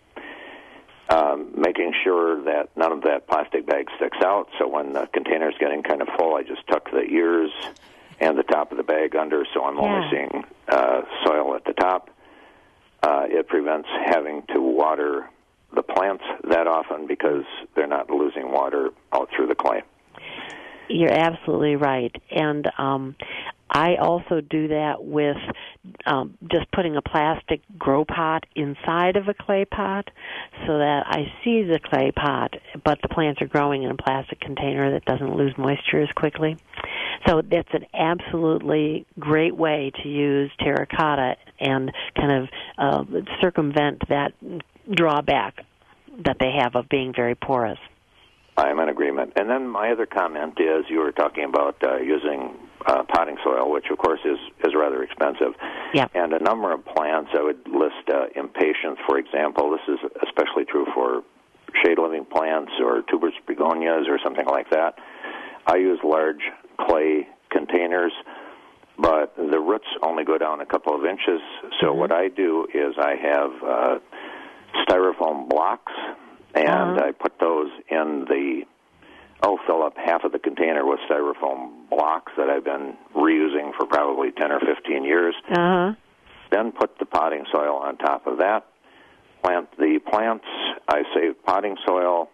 um, making sure that none of that plastic bag sticks out. So when the container's getting kind of full, I just tuck the ears and the top of the bag under, so I'm yeah. only seeing uh, soil at the top. Uh, it prevents having to water the plants that often because they're not losing water out through the clay. You're absolutely right. And um, I also do that with um, just putting a plastic grow pot inside of a clay pot so that I see the clay pot, but the plants are growing in a plastic container that doesn't lose moisture as quickly. So that's an absolutely great way to use terracotta and kind of uh, circumvent that drawback that they have of being very porous. I'm in agreement. And then my other comment is you were talking about uh, using uh, potting soil, which, of course, is, is rather expensive. Yep. And a number of plants, I would list uh, impatiens, for example. This is especially true for shade-living plants or tuberous begonias or something like that. I use large clay containers, but the roots only go down a couple of inches. So mm-hmm. what I do is I have uh, styrofoam blocks, and uh-huh. I put those in the, oh, fill up half of the container with styrofoam blocks that I've been reusing for probably ten or fifteen years. Uh-huh. Then put the potting soil on top of that. Plant the plants. I save potting soil.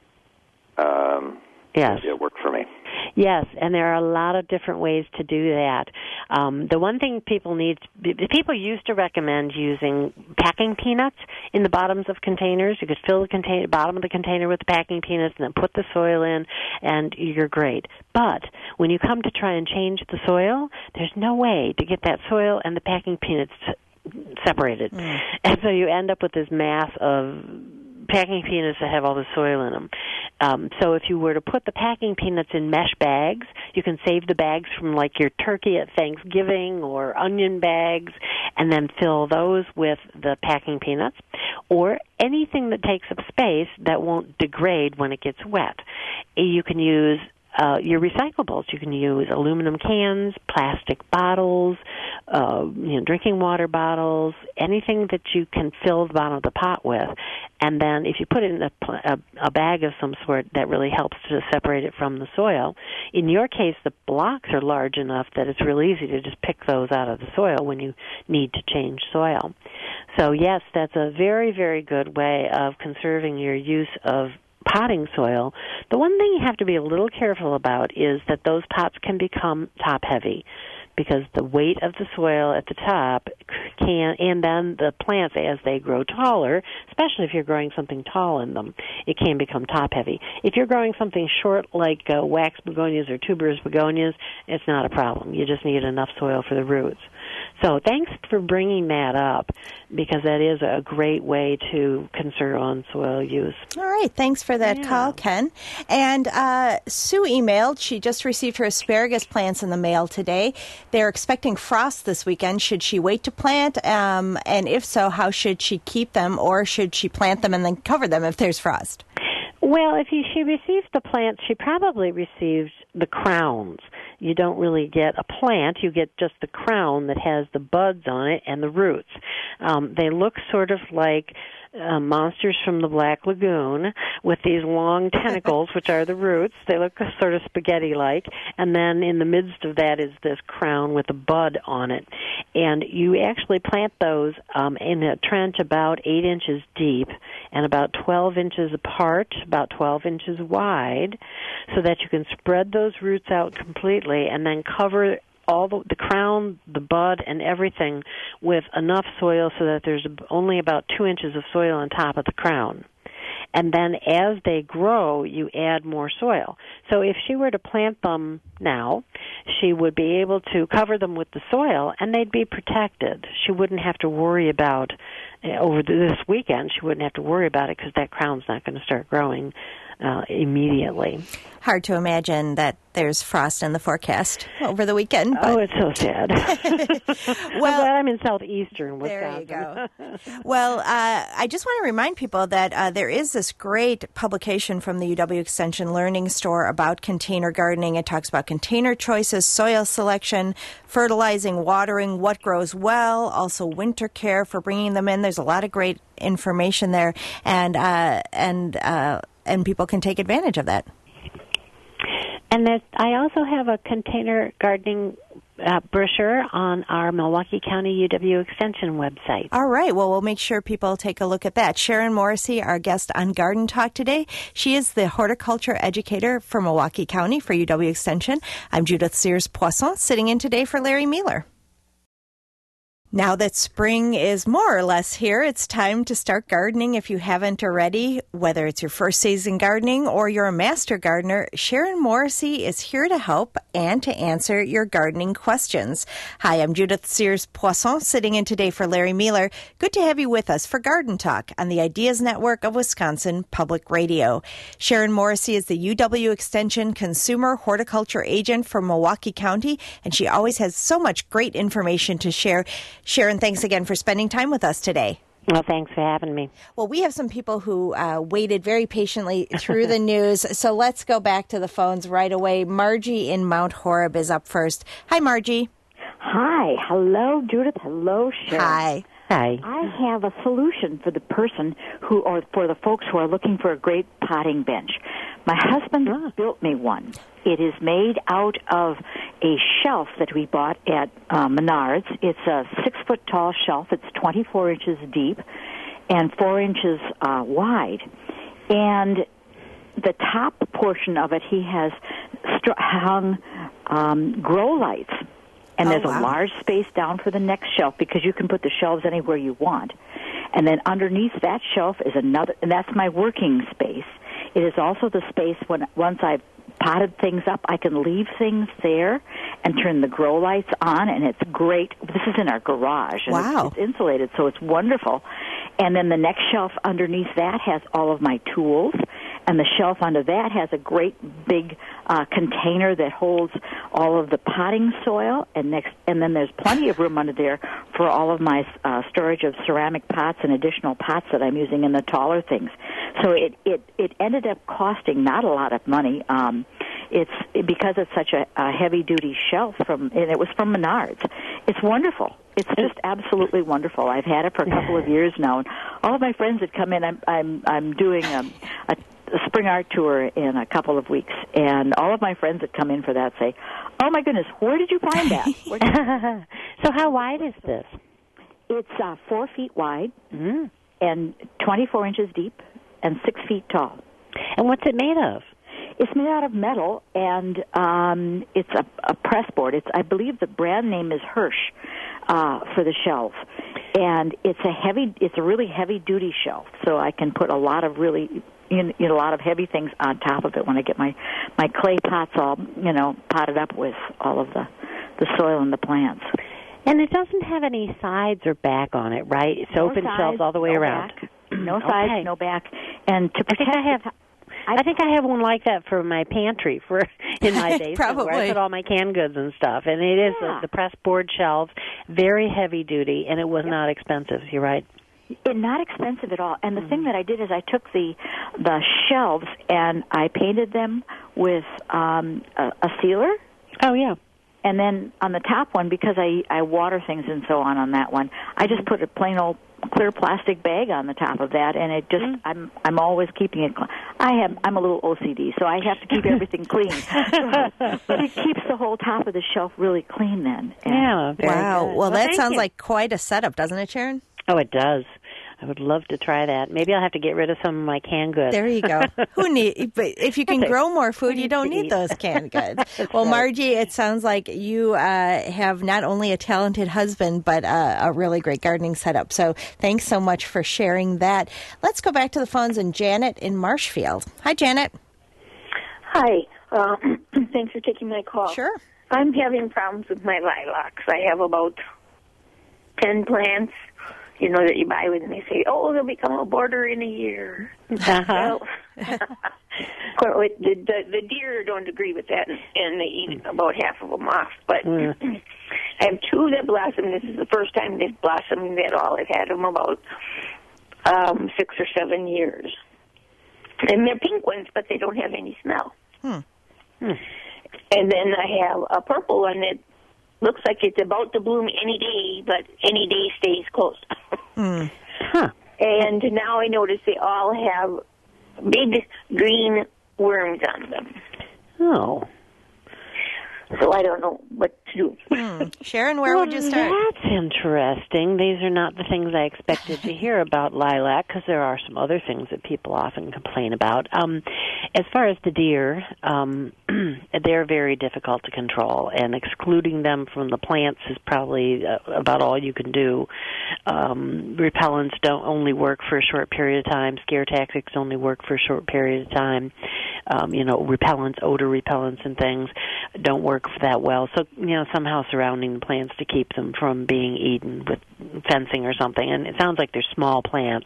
Um, yes. It worked for me. Yes, and there are a lot of different ways to do that. Um, the one thing people need, people used to recommend using packing peanuts in the bottoms of containers. You could fill the container, bottom of the container with the packing peanuts and then put the soil in, and you're great. But when you come to try and change the soil, there's no way to get that soil and the packing peanuts separated. Mm. And so you end up with this mass of packing peanuts that have all the soil in them. Um, so if you were to put the packing peanuts in mesh bags, you can save the bags from like your turkey at Thanksgiving or onion bags, and then fill those with the packing peanuts, or anything that takes up space that won't degrade when it gets wet. You can use Uh, your recyclables. You can use aluminum cans, plastic bottles, uh, you know, drinking water bottles, anything that you can fill the bottom of the pot with. And then if you put it in a, a, a bag of some sort, that really helps to separate it from the soil. In your case, the blocks are large enough that it's really easy to just pick those out of the soil when you need to change soil. So, yes, that's a very, very good way of conserving your use of potting soil. The one thing you have to be a little careful about is that those pots can become top-heavy because the weight of the soil at the top can, and then the plants as they grow taller, especially if you're growing something tall in them, it can become top-heavy. If you're growing something short like uh, wax begonias or tuberous begonias, it's not a problem. You just need enough soil for the roots. So thanks for bringing that up, because that is a great way to conserve on soil use. All right. Thanks for that Yeah. call, Ken. And uh, Sue emailed. She just received her asparagus plants in the mail today. They're expecting frost this weekend. Should she wait to plant? Um, and if so, how should she keep them? Or should she plant them and then cover them if there's frost? Well, if you, she received the plants, she probably received the crowns. You don't really get a plant. You get just the crown that has the buds on it and the roots. Um, they look sort of like uh, monsters from the Black Lagoon with these long tentacles, which are the roots. They look sort of spaghetti-like. And then in the midst of that is this crown with a bud on it. And you actually plant those um, in a trench about eight inches deep and about twelve inches apart, about twelve inches wide, so that you can spread those roots out completely and then cover all the, the crown, the bud, and everything with enough soil so that there's only about two inches of soil on top of the crown. And then as they grow, you add more soil. So if she were to plant them now, she would be able to cover them with the soil, and they'd be protected. She wouldn't have to worry about, uh, over this weekend, she wouldn't have to worry about it because that crown's not going to start growing uh, immediately. Hard to imagine that there's frost in the forecast over the weekend. But... Oh, it's so sad. Well, I'm, I'm in southeastern Wisconsin. There you go. Well, uh, I just want to remind people that uh, there is this great publication from the U W Extension Learning Store about container gardening. It talks about container choices, soil selection, fertilizing, watering, what grows well, also winter care for bringing them in. There's a lot of great information there, and uh, and uh, and people can take advantage of that. And there's, I also have a container gardening uh, brochure on our Milwaukee County U W Extension website. All right. Well, we'll make sure people take a look at that. Sharon Morrissey, our guest on Garden Talk today. She is the horticulture educator for Milwaukee County for U W Extension. I'm Judith Sears-Poisson, sitting in today for Larry Mueller. Now that spring is more or less here, it's time to start gardening if you haven't already. Whether it's your first season gardening or you're a master gardener, Sharon Morrissey is here to help and to answer your gardening questions. Hi, I'm Judith Sears-Poisson, sitting in today for Larry Mueller. Good to have you with us for Garden Talk on the Ideas Network of Wisconsin Public Radio. Sharon Morrissey is the U W Extension Consumer Horticulture Agent for Milwaukee County, and she always has so much great information to share. Sharon, thanks again for spending time with us today. Well, thanks for having me. Well, we have some people who uh, waited very patiently through the news, so let's go back to the phones right away. Margie in Mount Horeb is up first. Hi, Margie. Hi. Hello, Judith. Hello, Sharon. Hi. Hi. I have a solution for the person who, or for the folks who are looking for a great potting bench. My husband ah. built me one. It is made out of a shelf that we bought at uh, Menards. It's a six-foot-tall shelf. It's twenty-four inches deep and four inches uh, wide. And the top portion of it, he has str- hung um, grow lights. And oh, there's wow. a large space down for the next shelf because you can put the shelves anywhere you want. And then underneath that shelf is another, and that's my working space. It is also the space when once I've potted things up, I can leave things there and turn the grow lights on, and it's great. This is in our garage, and wow. it's, it's insulated, so it's wonderful. And then the next shelf underneath that has all of my tools, and the shelf under that has a great big uh, container that holds all of the potting soil, and next, and then there's plenty of room under there for all of my uh, storage of ceramic pots and additional pots that I'm using in the taller things. So it it, it ended up costing not a lot of money. Um, it's because it's such a, a heavy-duty shelf from, and it was from Menards. It's wonderful. It's just absolutely wonderful. I've had it for a couple of years now, and all of my friends that come in, I'm I'm I'm doing um, a, a spring art tour in a couple of weeks, and all of my friends that come in for that say, "Oh my goodness, where did you find that?" Where did you... So how wide is this? It's uh, four feet wide mm. and twenty-four inches deep and six feet tall. And what's it made of? It's made out of metal, and um, it's a, a press board. It's, I believe the brand name is Hirsch uh, for the shelf, and it's a heavy. It's a really heavy-duty shelf, so I can put a lot of really, you know, a lot of heavy things on top of it when I get my my clay pots all, you know, potted up with all of the the soil and the plants. And it doesn't have any sides or back on it, right? It's no open sides, shelves all the way no around. Back. No sides, Okay. no back. And to I think protect I have. I think I have one like that for my pantry for in my basement Probably. where I put all my canned goods and stuff. And it is Yeah. the, the press board shelves, very heavy duty, and it was Yep. not expensive. You're right. It, not expensive at all. And the Mm-hmm. thing that I did is I took the the shelves and I painted them with um, a, a sealer. Oh yeah. And then on the top one, because I I water things and so on on that one, I just put a plain old clear plastic bag on the top of that, and it just Mm. I'm I'm always keeping it. Cl- I have I'm a little O C D, so I have to keep everything clean. But it keeps the whole top of the shelf really clean then. And Yeah. Very Wow. good. Well, Well, that thank sounds you. like quite a setup, doesn't it, Sharon? Oh, it does. I would love to try that. Maybe I'll have to get rid of some of my canned goods. There you go. Who need? But if you can That's it. grow more food, Who you don't needs to need eat? those canned goods. Well, right. Margie, it sounds like you uh, have not only a talented husband, but uh, a really great gardening setup. So thanks so much for sharing that. Let's go back to the phones and Janet in Marshfield. Hi, Janet. Hi. Um, thanks for taking my call. Sure. I'm having problems with my lilacs. I have about ten plants, you know, that you buy with, and they say, oh, they'll become a border in a year. Uh-huh. Well, the, the, the deer don't agree with that, and, and they eat about half of them off. But Mm. I have two that blossom. This is the first time they've blossomed at all. I've had them about um, six or seven years. And they're pink ones, but they don't have any smell. Hmm. Hmm. And then I have a purple one that looks like it's about to bloom any day, but any day stays closed. Hmm. Huh. And now I notice they all have big green worms on them. Oh. So I don't know what to do. Hmm. Sharon, where well, would you start? That's interesting. These are not the things I expected to hear about lilac, because there are some other things that people often complain about. Um, as far as the deer, um, they're very difficult to control, and excluding them from the plants is probably uh, about all you can do. Um, repellents don't only work for a short period of time. Scare tactics only work for a short period of time. Um, you know, repellents, odor repellents and things don't work that well. So, you know, somehow surrounding the plants to keep them from being eaten with fencing or something. And it sounds like they're small plants.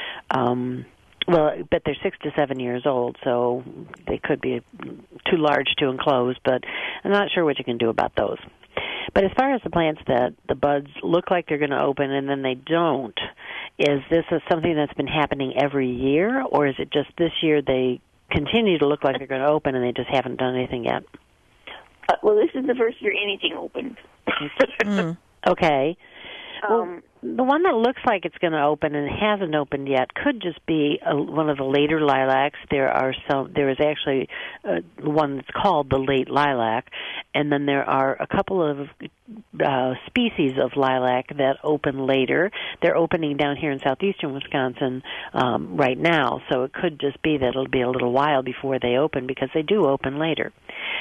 Um, well, but they're six to seven years old, so they could be too large to enclose, but I'm not sure what you can do about those. But as far as the plants that the buds look like they're going to open and then they don't, is this a, something that's been happening every year, or is it just this year they continue to look like they're going to open and they just haven't done anything yet? Uh, well, this is the first year anything opened. Mm. Okay. Well, Um, the one that looks like it's going to open and hasn't opened yet could just be a, one of the later lilacs. There are some. There is actually uh, one that's called the late lilac, and then there are a couple of uh, species of lilac that open later. They're opening down here in southeastern Wisconsin um, right now, so it could just be that it'll be a little while before they open, because they do open later.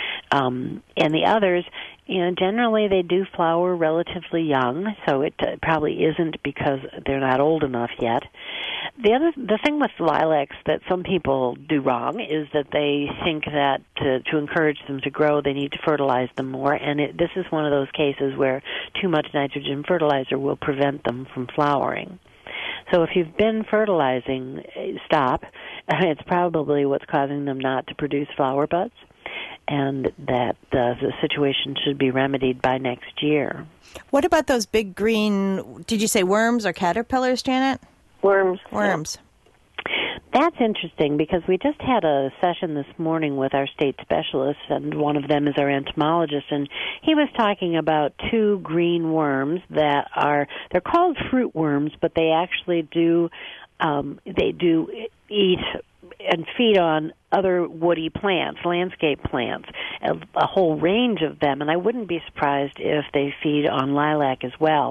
Um, and the others, you know, generally they do flower relatively young, so it uh, probably isn't because they're not old enough yet. The other, the thing with lilacs that some people do wrong is that they think that to, to encourage them to grow, they need to fertilize them more, and it, this is one of those cases where too much nitrogen fertilizer will prevent them from flowering. So if you've been fertilizing, stop. It's probably what's causing them not to produce flower buds, and that uh, the situation should be remedied by next year. What about those big green, did you say worms or caterpillars, Janet? Worms. Worms. That's interesting, because we just had a session this morning with our state specialists, and one of them is our entomologist, and he was talking about two green worms that are, they're called fruit worms, but they actually do, um, they do eat and feed on other woody plants, landscape plants, a, a whole range of them, and I wouldn't be surprised if they feed on lilac as well.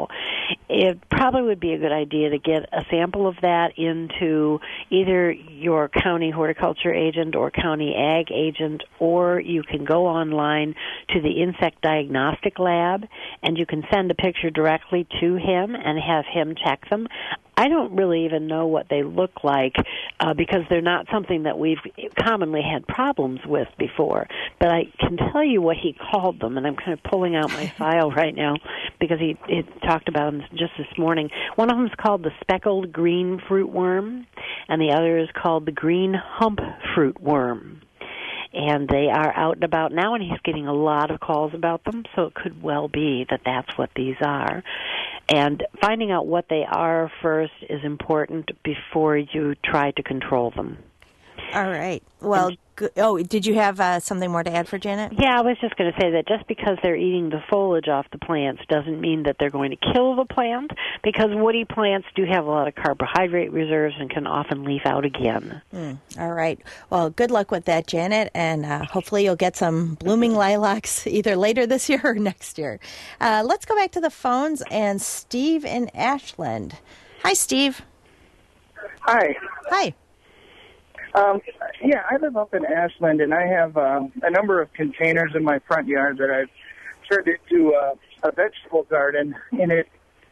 it probably would be a good idea to get a sample of that into either your county horticulture agent or county ag agent, or you can go online to the insect diagnostic lab and you can send a picture directly to him and have him check them. I don't really even know what they look like uh, because they're not something that we've commonly had problems with before. But I can tell you what he called them, and I'm kind of pulling out my file right now because he, he talked about them just this morning. One of them is called the speckled green fruit worm, and the other is called the green hump fruit worm. And they are out and about now, and he's getting a lot of calls about them, so it could well be that that's what these are. And finding out what they are first is important before you try to control them. All right. Well, good. Oh, did you have uh, something more to add for Janet? Yeah, I was just going to say that just because they're eating the foliage off the plants doesn't mean that they're going to kill the plant, because woody plants do have a lot of carbohydrate reserves and can often leaf out again. Mm. All right. Well, good luck with that, Janet, and uh, hopefully you'll get some blooming lilacs either later this year or next year. Uh, let's go back to the phones, and Steve in Ashland. Hi, Steve. Hi. Hi. Um, yeah, I live up in Ashland, and I have um, a number of containers in my front yard that I've turned into uh, a vegetable garden. And it,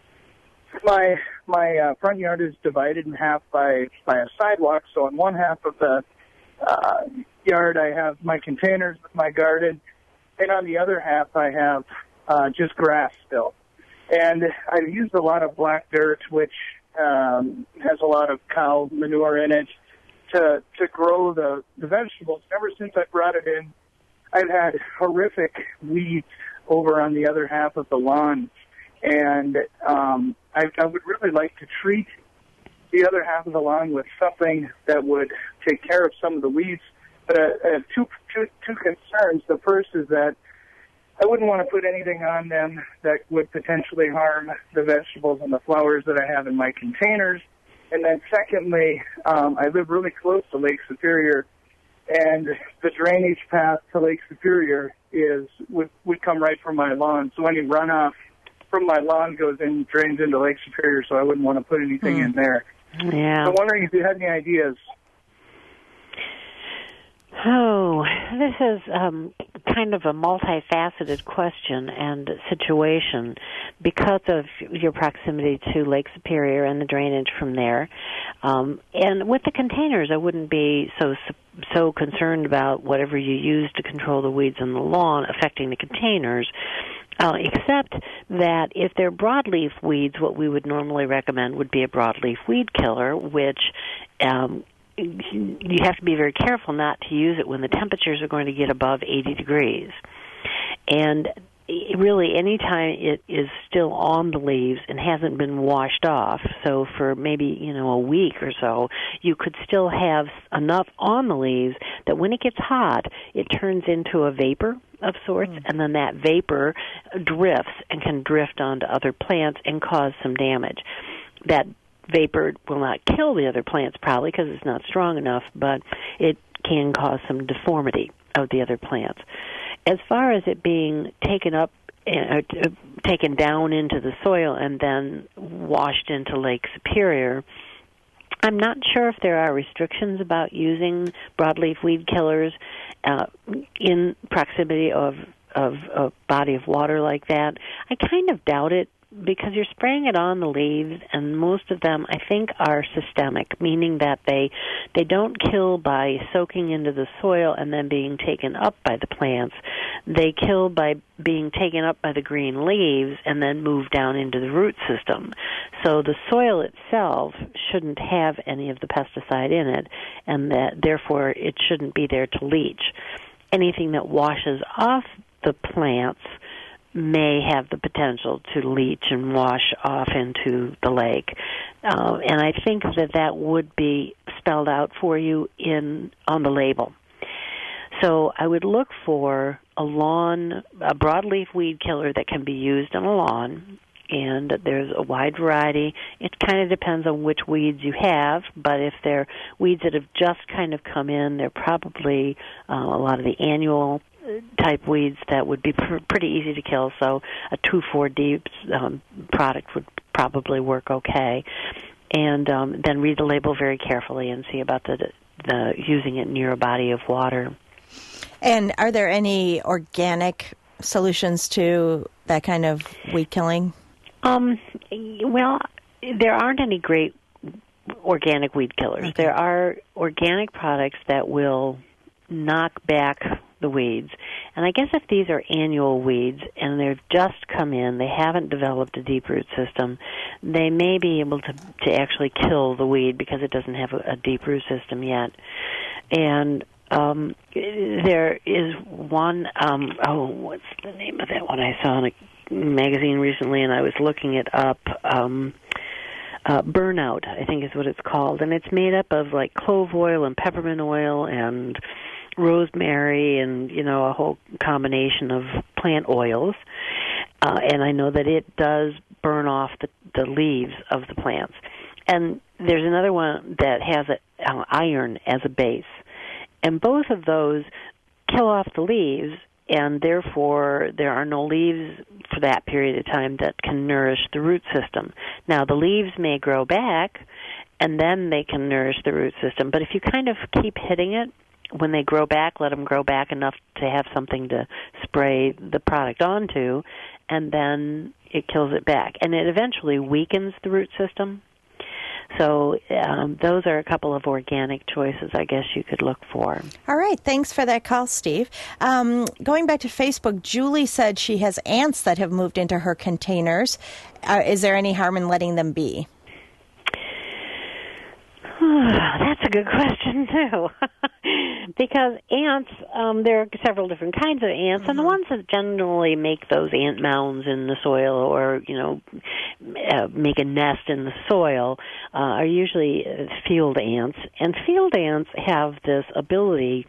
my my uh, front yard is divided in half by by a sidewalk. So on one half of the uh, yard, I have my containers with my garden, and on the other half, I have uh, just grass still. And I've used a lot of black dirt, which um, has a lot of cow manure in it, to to grow the, the vegetables. Ever since I brought it in, I've had horrific weeds over on the other half of the lawn. And um, I, I would really like to treat the other half of the lawn with something that would take care of some of the weeds. But I, I have two, two, two concerns. The first is that I wouldn't want to put anything on them that would potentially harm the vegetables and the flowers that I have in my containers. And then secondly, um, I live really close to Lake Superior, and the drainage path to Lake Superior is would, would come right from my lawn. So any runoff from my lawn goes in, drains into Lake Superior, so I wouldn't want to put anything mm. in there. Yeah. So I'm wondering if you had any ideas. Oh, this is um, kind of a multifaceted question and situation because of your proximity to Lake Superior and the drainage from there. Um, and with the containers, I wouldn't be so so concerned about whatever you use to control the weeds on the lawn affecting the containers. Uh, except that if they're broadleaf weeds, what we would normally recommend would be a broadleaf weed killer, which um, you have to be very careful not to use it when the temperatures are going to get above eighty degrees. And really, any time it is still on the leaves and hasn't been washed off, so for maybe, you know, a week or so, you could still have enough on the leaves that when it gets hot, it turns into a vapor of sorts, mm. and then that vapor drifts and can drift onto other plants and cause some damage. That vapor will not kill the other plants probably because it's not strong enough, but it can cause some deformity of the other plants. As far as it being taken up, uh, taken down into the soil and then washed into Lake Superior, I'm not sure if there are restrictions about using broadleaf weed killers uh, in proximity of, of a body of water like that. I kind of doubt it, because you're spraying it on the leaves, and most of them, I think, are systemic, meaning that they they don't kill by soaking into the soil and then being taken up by the plants. They kill by being taken up by the green leaves and then move down into the root system. So the soil itself shouldn't have any of the pesticide in it, and that therefore it shouldn't be there to leach. Anything that washes off the plants may have the potential to leach and wash off into the lake. Uh, and I think that that would be spelled out for you in on the label. So I would look for a lawn, a broadleaf weed killer that can be used on a lawn, and there's a wide variety. It kind of depends on which weeds you have, but if they're weeds that have just kind of come in, they're probably uh, a lot of the annual type weeds that would be pr- pretty easy to kill. So a two four D um, product would probably work okay. And um, then read the label very carefully and see about the, the using it near a body of water. And are there any organic solutions to that kind of weed killing? Um, well, there aren't any great organic weed killers. Okay. There are organic products that will knock back the weeds. And I guess if these are annual weeds and they've just come in, they haven't developed a deep root system, they may be able to, to actually kill the weed because it doesn't have a, a deep root system yet. And um, there is one, um, oh, what's the name of that one I saw in a magazine recently, and I was looking it up. Um, uh, Burnout, I think is what it's called. And it's made up of like clove oil and peppermint oil and rosemary and, you know, a whole combination of plant oils. Uh, and I know that it does burn off the, the leaves of the plants. And there's another one that has a, uh, iron as a base. And both of those kill off the leaves, and therefore there are no leaves for that period of time that can nourish the root system. Now, the leaves may grow back, and then they can nourish the root system. But if you kind of keep hitting it, when they grow back, let them grow back enough to have something to spray the product onto, and then it kills it back. And it eventually weakens the root system. So um, those are a couple of organic choices I guess you could look for. All right. Thanks for that call, Steve. Um, going back to Facebook, Julie said she has ants that have moved into her containers. Uh, is there any harm in letting them be? That's a good question, too. Because ants, um, there are several different kinds of ants, mm-hmm. and the ones that generally make those ant mounds in the soil or, you know, uh, make a nest in the soil uh, are usually field ants. And field ants have this ability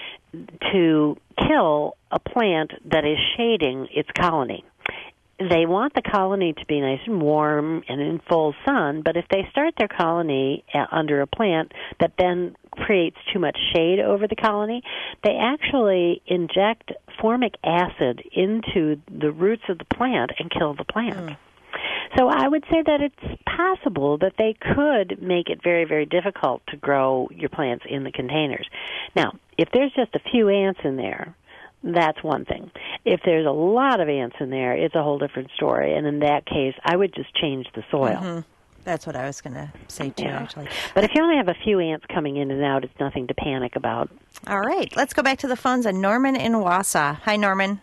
to kill a plant that is shading its colony. They want the colony to be nice and warm and in full sun, but if they start their colony under a plant that then creates too much shade over the colony, they actually inject formic acid into the roots of the plant and kill the plant. Mm. So I would say that it's possible that they could make it very, very difficult to grow your plants in the containers. Now, if there's just a few ants in there, that's one thing. If there's a lot of ants in there, it's a whole different story. And in that case, I would just change the soil. Mm-hmm. That's what I was going to say, too, yeah. actually. But if you only have a few ants coming in and out, it's nothing to panic about. All right. Let's go back to the phones and Norman in Wausau. Hi, Norman.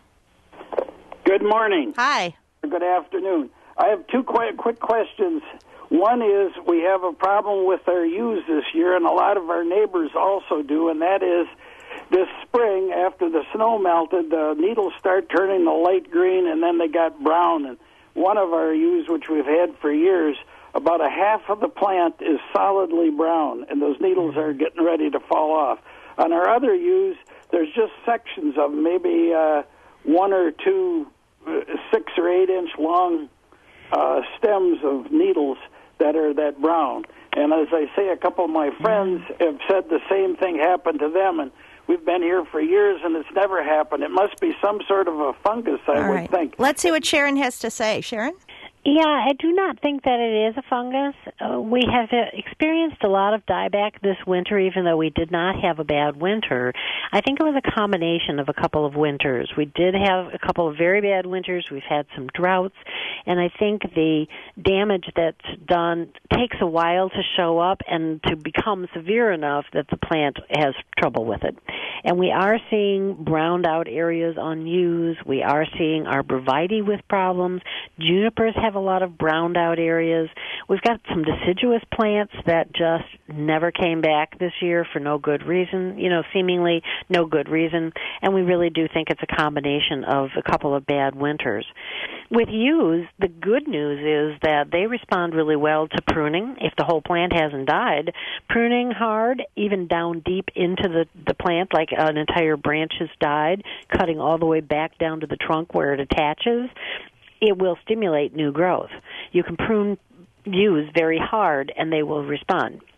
Good morning. Hi. Good afternoon. I have two quick, quick questions. One is we have a problem with our ewes this year, and a lot of our neighbors also do, and that is this spring, after the snow melted, the needles start turning the light green, and then they got brown. And one of our ewes, which we've had for years, about a half of the plant is solidly brown, and those needles are getting ready to fall off. On our other ewes, there's just sections of maybe uh, one or two uh, six or eight inch long uh, stems of needles that are that brown. And as I say, a couple of my friends have said the same thing happened to them, and we've been here for years, and it's never happened. It must be some sort of a fungus, I All would right. think. Let's see what Sharon has to say. Sharon? Yeah, I do not think that it is a fungus. Uh, we have uh, experienced a lot of dieback this winter, even though we did not have a bad winter. I think it was a combination of a couple of winters. We did have a couple of very bad winters. We've had some droughts, and I think the damage that's done takes a while to show up and to become severe enough that the plant has trouble with it. And we are seeing browned out areas on yews. We are seeing arborvitae with problems. Junipers have a lot of browned out areas. We've got some deciduous plants that just never came back this year for no good reason, you know, seemingly no good reason, and we really do think it's a combination of a couple of bad winters. With yews, the good news is that they respond really well to pruning. If the whole plant hasn't died, pruning hard, even down deep into the, the plant, like an entire branch has died, cutting all the way back down to the trunk where it attaches, it will stimulate new growth. You can prune yews very hard, and they will respond.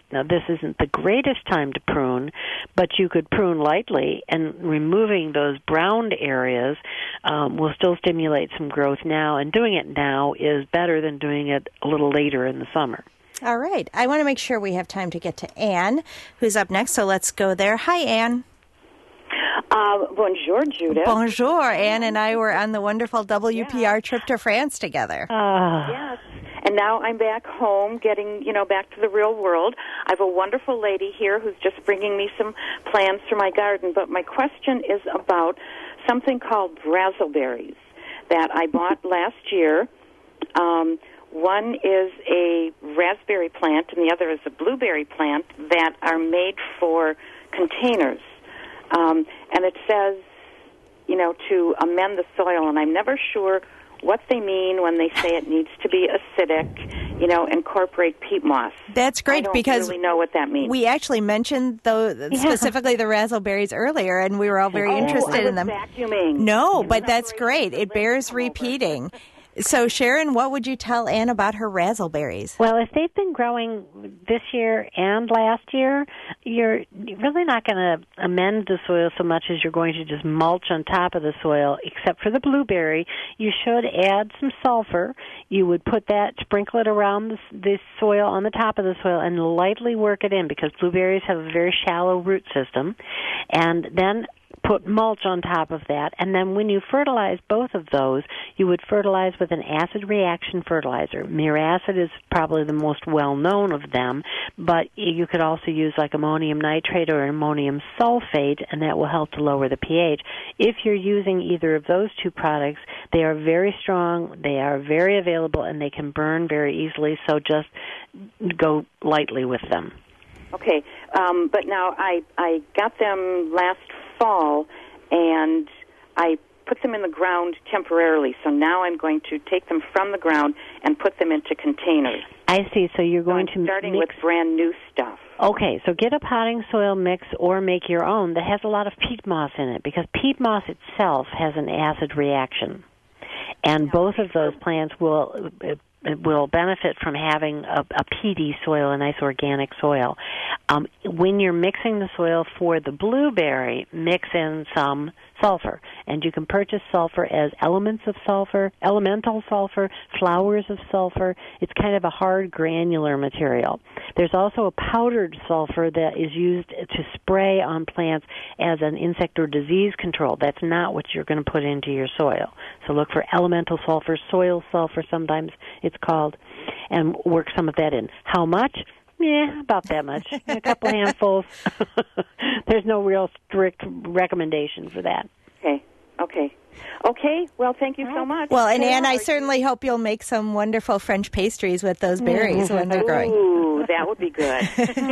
Now, this isn't the greatest time to prune, but you could prune lightly, and removing those browned areas um, will still stimulate some growth now, and doing it now is better than doing it a little later in the summer. All right. I want to make sure we have time to get to Anne, who's up next, so let's go there. Hi, Anne. Uh, bonjour, Judith. Bonjour. Anne and I were on the wonderful W P R yeah. trip to France together. Uh. Yes. And now I'm back home, getting, you know, back to the real world. I have a wonderful lady here who's just bringing me some plants for my garden. But my question is about something called razzleberries that I bought last year. Um, one is a raspberry plant, and the other is a blueberry plant that are made for containers. Um, and it says, you know, to amend the soil, and I'm never sure what they mean when they say it needs to be acidic, you know, incorporate peat moss. That's great, I don't because really know what that means. We actually mentioned the, yeah. specifically the razzleberries earlier, and we were all very oh, interested I was in them. Vacuuming. No, but that's great. It bears repeating. So, Sharon, what would you tell Anne about her razzleberries? Well, if they've been growing this year and last year, you're really not going to amend the soil so much as you're going to just mulch on top of the soil, except for the blueberry. You should add some sulfur. You would put that, sprinkle it around this, this soil on the top of the soil and lightly work it in, because blueberries have a very shallow root system. And then put mulch on top of that, and then when you fertilize both of those, you would fertilize with an acid reaction fertilizer. Miracid is probably the most well-known of them, but you could also use like ammonium nitrate or ammonium sulfate, and that will help to lower the pH. If you're using either of those two products, they are very strong, they are very available, and they can burn very easily, so just go lightly with them. Okay, um, but now I, I got them last fall, and I put them in the ground temporarily. So now I'm going to take them from the ground and put them into containers. I see. So you're going so to starting mix... with brand new stuff. Okay, so get a potting soil mix or make your own that has a lot of peat moss in it, because peat moss itself has an acid reaction. And yeah, both of those plants will... will benefit from having a, a peaty soil, a nice organic soil. Um, when you're mixing the soil for the blueberry, mix in some sulfur. And you can purchase sulfur as elements of sulfur, elemental sulfur, flowers of sulfur. It's kind of a hard granular material. There's also a powdered sulfur that is used to spray on plants as an insect or disease control. That's not what you're going to put into your soil. So look for elemental sulfur, soil sulfur sometimes it's called, and work some of that in. How much? Yeah, about that much. A couple handfuls. There's no real strict recommendation for that. Okay, okay. Okay, well, thank you so much. Well, and Anne, I certainly hope you'll make some wonderful French pastries with those berries when they're growing. Ooh, that would be good.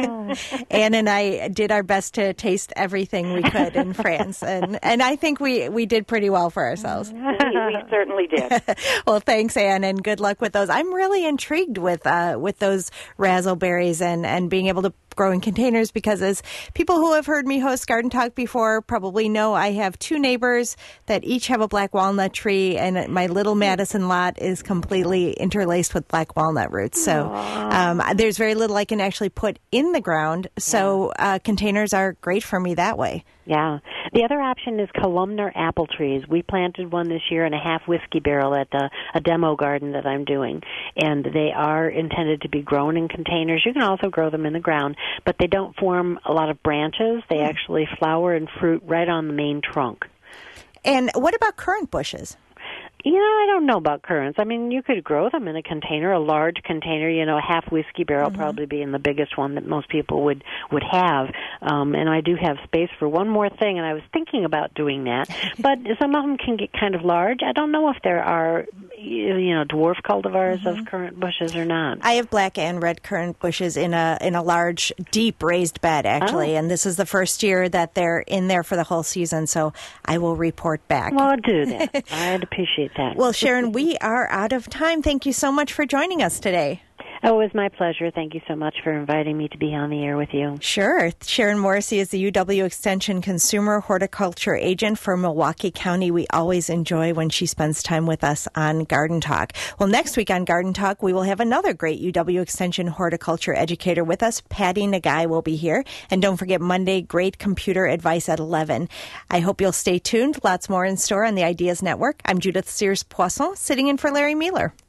Anne and I did our best to taste everything we could in France, and, and I think we, we did pretty well for ourselves. we, we certainly did. Well, thanks, Anne, and good luck with those. I'm really intrigued with uh, with those razzleberries and, and being able to grow in containers, because as people who have heard me host Garden Talk before probably know, I have two neighbors that each have a black walnut tree, and my little Madison lot is completely interlaced with black walnut roots. So um, there's very little I can actually put in the ground. So uh, containers are great for me that way. Yeah. The other option is columnar apple trees. We planted one this year in a half whiskey barrel at a, a demo garden that I'm doing, and they are intended to be grown in containers. You can also grow them in the ground, but they don't form a lot of branches. They actually flower and fruit right on the main trunk. And what about currant bushes? You know, I don't know about currants. I mean, you could grow them in a container, a large container, you know, a half whiskey barrel mm-hmm. probably being the biggest one that most people would, would have. Um, and I do have space for one more thing, and I was thinking about doing that. But some of them can get kind of large. I don't know if there are, you know, dwarf cultivars mm-hmm. of currant bushes or not. I have black and red currant bushes in a in a large, deep raised bed, actually. Oh. And this is the first year that they're in there for the whole season, so I will report back. Well, do that. I'd appreciate that. Well, Sharon, we are out of time. Thank you so much for joining us today. Oh, it was my pleasure. Thank you so much for inviting me to be on the air with you. Sure. Sharon Morrissey is the U W Extension Consumer Horticulture Agent for Milwaukee County. We always enjoy when she spends time with us on Garden Talk. Well, next week on Garden Talk, we will have another great U W Extension horticulture educator with us. Patty Nagai will be here. And don't forget Monday, great computer advice at eleven. I hope you'll stay tuned. Lots more in store on the Ideas Network. I'm Judith Sears-Poisson, sitting in for Larry Mueller.